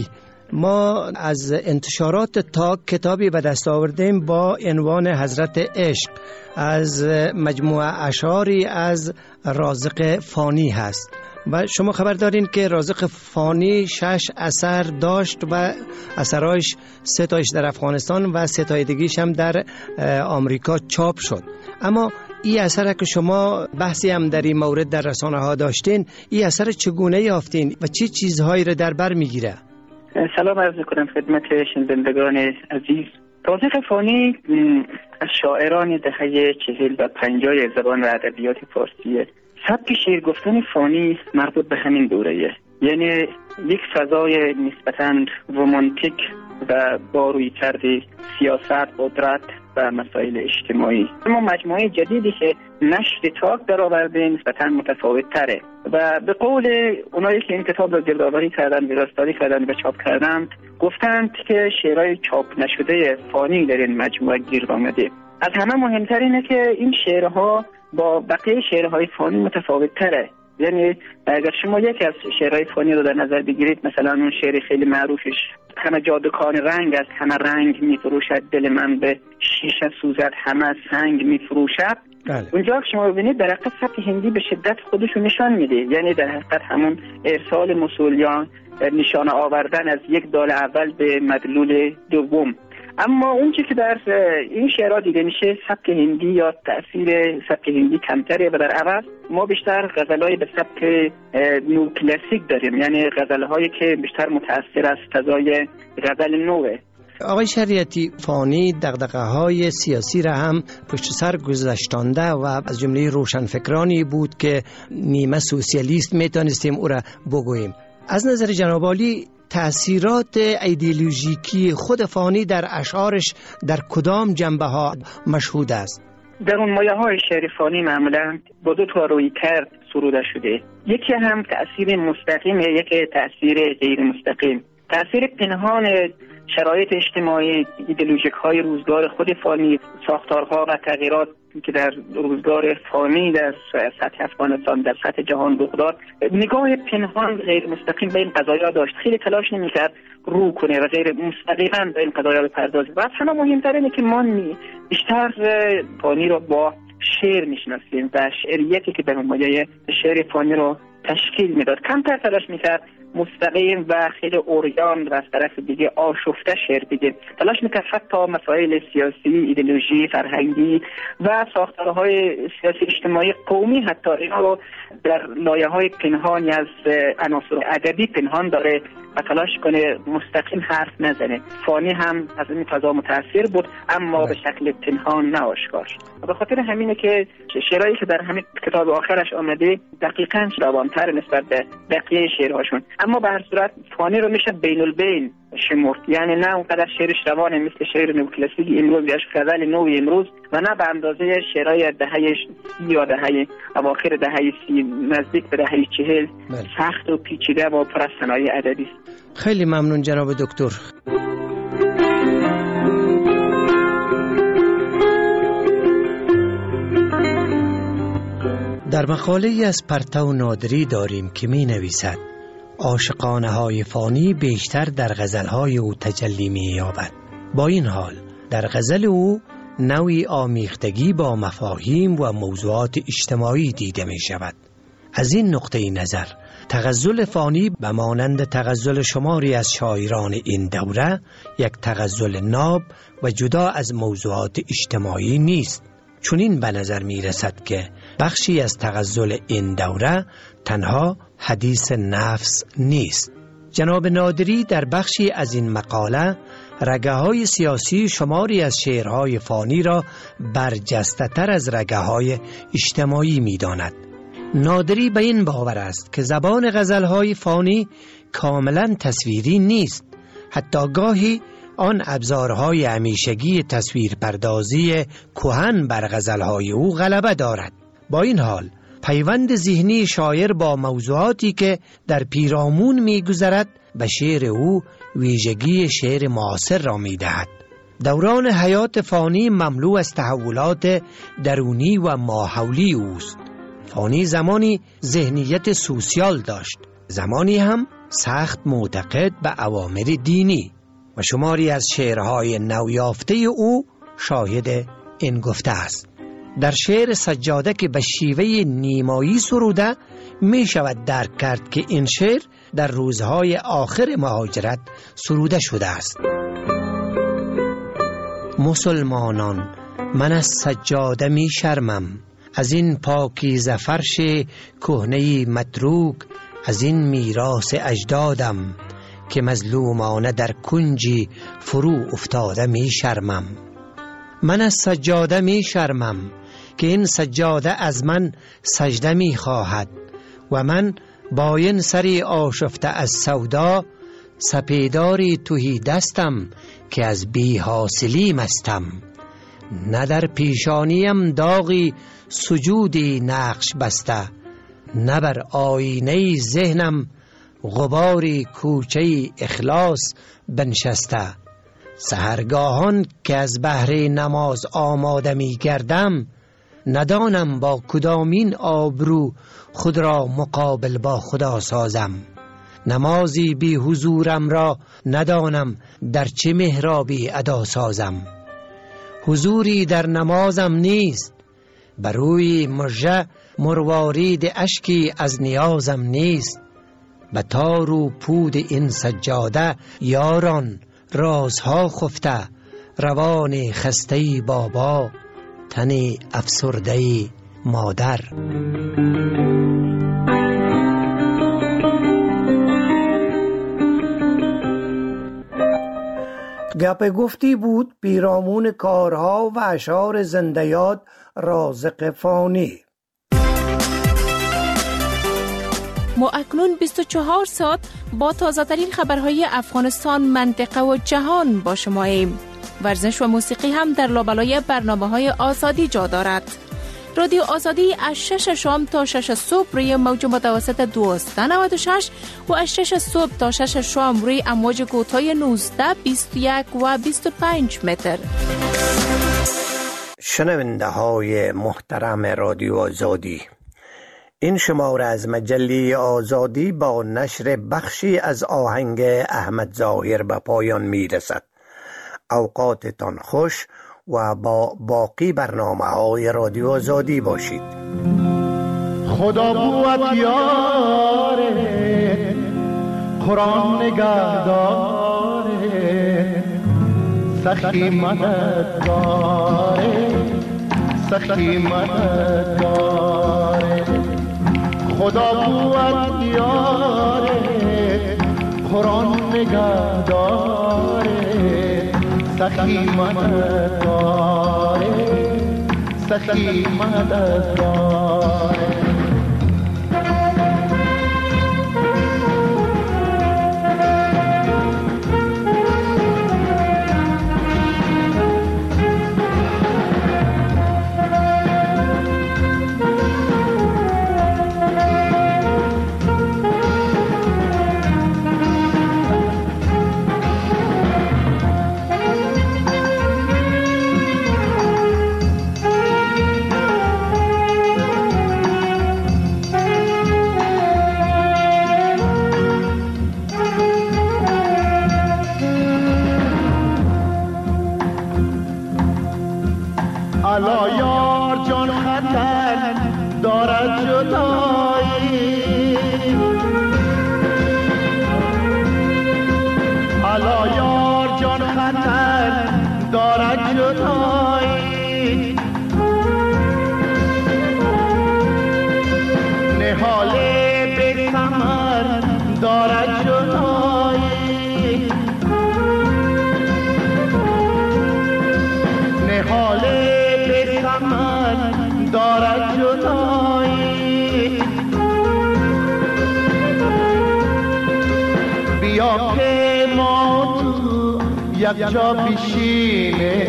ما از انتشارات تاک کتابی به دست آوردیم با عنوان حضرت عشق، از مجموعه اشعاری از رازق فانی هست و شما خبر دارین که رازق فانی شش اثر داشت و اثرایش سه تایش در افغانستان و سه تای دیگیش هم در آمریکا چاپ شد. اما این اثر که شما بحثی هم در این مورد در رسانه ها داشتین، این اثر چگونه یافتین و چه چیزهایی را در بر میگیره؟ سلام عرض کنم خدمت شنوندگان عزیز. رازق فانی از شاعران دهه چهل و پنجاه زبان و ادبیات فارسیه. سبک شعر گفتن فانی مربوط به همین دوره‌ایه، یعنی یک فضای نسبتاً رمانتیک و با رویکرد سیاست، قدرت و مسائل اجتماعی. اما مجموعه جدیدی که نشر تاک در آورده نسبتاً متفاوت تره و به قول اونایی که این کتاب را گردآوری کردن، ویراستاری کردن و چاپ کردند، گفتند که شعرهای چاپ نشده فانی در این مجموعه گیر آمده. از همه مهمتر اینه که این شعرها با بقیه شعرهای فانی متفاوت تره. یعنی اگر شما یکی از شعرهای فانی رو در نظر بگیرید، مثلا اون شعر خیلی معروفش همه جا دکان رنگ است، همه رنگ میفروشد، دل من به شیشه سوزد، همه سنگ میفروشد. بله. اونجا شما ببینید در حقیقت سبک هندی به شدت خودشو نشان میده، یعنی در حقیقت همون ارسال موصولیان، نشانه آوردن از یک دال اول به مدلول دوم. اما اون چیزی که در این شعرها دیده میشه سبک هندی یا تأثیر سبک هندی کمتره و در عوض ما بیشتر غزلهای به سبک نو کلاسیک داریم، یعنی غزلهایی که بیشتر متأثر از فضای غزل نوه. آقای شریعتی، فانی دغدغه‌های سیاسی را هم پشت سر گذاشتانده و از جمله روشنفکرانی بود که نیمه سوسیالیست میتونستیم او را بگوییم. از نظر جناب عالی تأثیرات ایدئولوژیکی خود فانی در اشعارش در کدام جنبه ها مشهود است؟ در اون مایه های شعر فانی معمولا با دو تا روی کرد سروده شده. یکی هم تأثیر مستقیم، یکی تأثیر غیر مستقیم. تأثیر پنهان شرایط اجتماعی، ایدئولوژیک های روزگار خود فانی، ساختارها و تغییرات که در روزگار فانی در سطح افغانستان، در سطح جهان رخ داد، نگاه پنهان غیر مستقیم به این قضایا داشت. خیلی تلاش نمی‌کرد رو کنه و غیر مستقیما به این قضایا بپردازه. و از همه مهمتر اینه که ما بیشتر فانی رو با شعر میشناسیم و شعریتی که در مایه شعر فانی رو تشکیل میداد. کمتر تلاش میکرد مستقیم و خیلی اوریان و از طرف دیگه آشفته شعر بگه. تلاش میکرد حتی مسائل سیاسی، ایدئولوژی، فرهنگی و ساختارهای سیاسی اجتماعی قومی حتی اینا رو در لایه‌های پنهانی از عناصر ادبی پنهان داره و تلاش کنه مستقیم حرف نزنه. فانی هم از این فضا متاثر بود اما به شکل پنهان نه آشکار. به خاطر همینه که شعرهایی که در همین کتاب آخرش آمده دقیقاً روان‌تر نسبت به بقیه شعرهاشون، اما به هر صورت فانی رو میشه بین البین شمرد، یعنی نه اونقدر شعرش روانه مثل شعر نوکلاسیک امروز یا غزل نو امروز و نه به اندازه شعرهای دهه سی یا دهه اواخر دهه سی نزدیک به دهه چهل سخت و پیچیده و پر از صنایع ادبی است. خیلی ممنون جناب دکتر. در مقاله ای از پرتو نادری داریم که می نویسد عاشقانه های فانی بیشتر در غزلهای او تجلی می یابد. با این حال در غزل او نوعی آمیختگی با مفاهیم و موضوعات اجتماعی دیده می شود. از این نقطه نظر تغزل فانی به مانند تغزل شماری از شاعران این دوره یک تغزل ناب و جدا از موضوعات اجتماعی نیست. چنین به نظر می رسد که بخشی از تغزل این دوره تنها حدیث نفس نیست. جناب نادری در بخشی از این مقاله رگه های سیاسی شماری از شعرهای فانی را برجسته تر از رگه های اجتماعی می داند. نادری به این باور است که زبان غزلهای فانی کاملا تصویری نیست، حتی گاهی آن ابزارهای همیشگی تصویر پردازی کهن بر غزلهای او غلبه دارد. با این حال پیوند ذهنی شاعر با موضوعاتی که در پیرامون می گذرد به شعر او ویژگی شعر معاصر را می دهد. دوران حیات فانی مملو از تحولات درونی و ماحولی اوست. فانی زمانی ذهنیت سوسیال داشت، زمانی هم سخت معتقد به اوامر دینی و شماری از شعرهای نویافته او شاهد این گفته است. در شعر سجاده که به شیوه نیمایی سروده می شود درک کرد که این شعر در روزهای آخر مهاجرت سروده شده است. مسلمانان، من از سجاده می شرمم، از این پاکیزه فرش کهنه متروک، از این میراث اجدادم که مظلومانه در کنجی فرو افتاده می شرمم. من از سجاده می شرمم که این سجاده از من سجده می خواهد و من با این سری آشفته از سودا سپیداری تهی دستم که از بی حاصلی مستم. نه در پیشانیم داغی سجودی نقش بسته، نه بر آینه ذهنم غباری کوچه اخلاص بنشسته. سحرگاهان که از بهر نماز آماده می گردم، ندانم با کدامین آبرو خود را مقابل با خدا سازم. نمازی بی حضورم را ندانم در چه محرابی ادا سازم. حضوری در نمازم نیست، بر روی مژه مروارید اشکی از نیازم نیست. به تار و پود این سجاده یاران رازها خفته، روان خسته بابا، تن افسرده مادر. گپ گفتی بود پیرامون کارها و اشعار زنده‌یاد رازق فانی. ما اکنون بیست و چهار ساعت با تازه ترین خبرهای افغانستان، منطقه و جهان با شما ایم. ورزش و موسیقی هم در لابلای برنامه های آزادی جا دارد. رادیو آزادی از شش شام تا شش صبح روی موج متوسط دویست و نود و شش و از شش صبح تا شش شام روی امواج کوتاه نوزده، بیست و یک و بیست و پنج متر. شنونده های محترم رادیو آزادی، این شماره از مجله آزادی با نشر بخشی از آهنگ احمد ظاهر به پایان می رسد. اوقاتتان خوش و با باقی برنامه های رادیو آزادی باشید. خدا بود یاره، قرآن نگهداره، سخی مددگاره، سخی مددگاره. خدا بود یاره، قرآن نگهداره، سخی مددگاره، سخی مددگاره. الا یار جان خطر دارد جدایی، الا یار جان خطر دارد جدایی. نهال به ثمر دارد جدایی، نهال دارد جدایی. بیا که ما تو یک جا بشینه،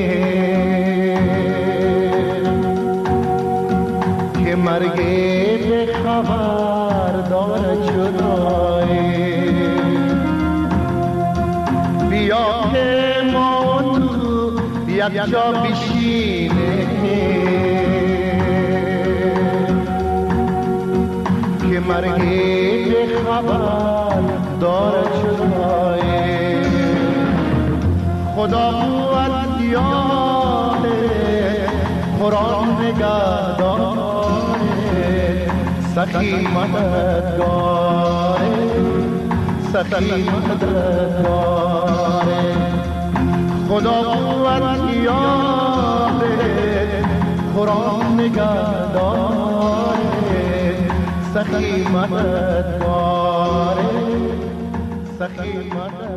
که مرگ به خبر دارد جدایی. بیا که ما تو یک جا بشینه، که مرگ به خبر داره چرای خدا قوت دیاره قرآن نگه داره سخی مددگاره سخی مددگاره خدا قوت دیاره قرآن نگه داره سخی مددگاره سخی مددگاره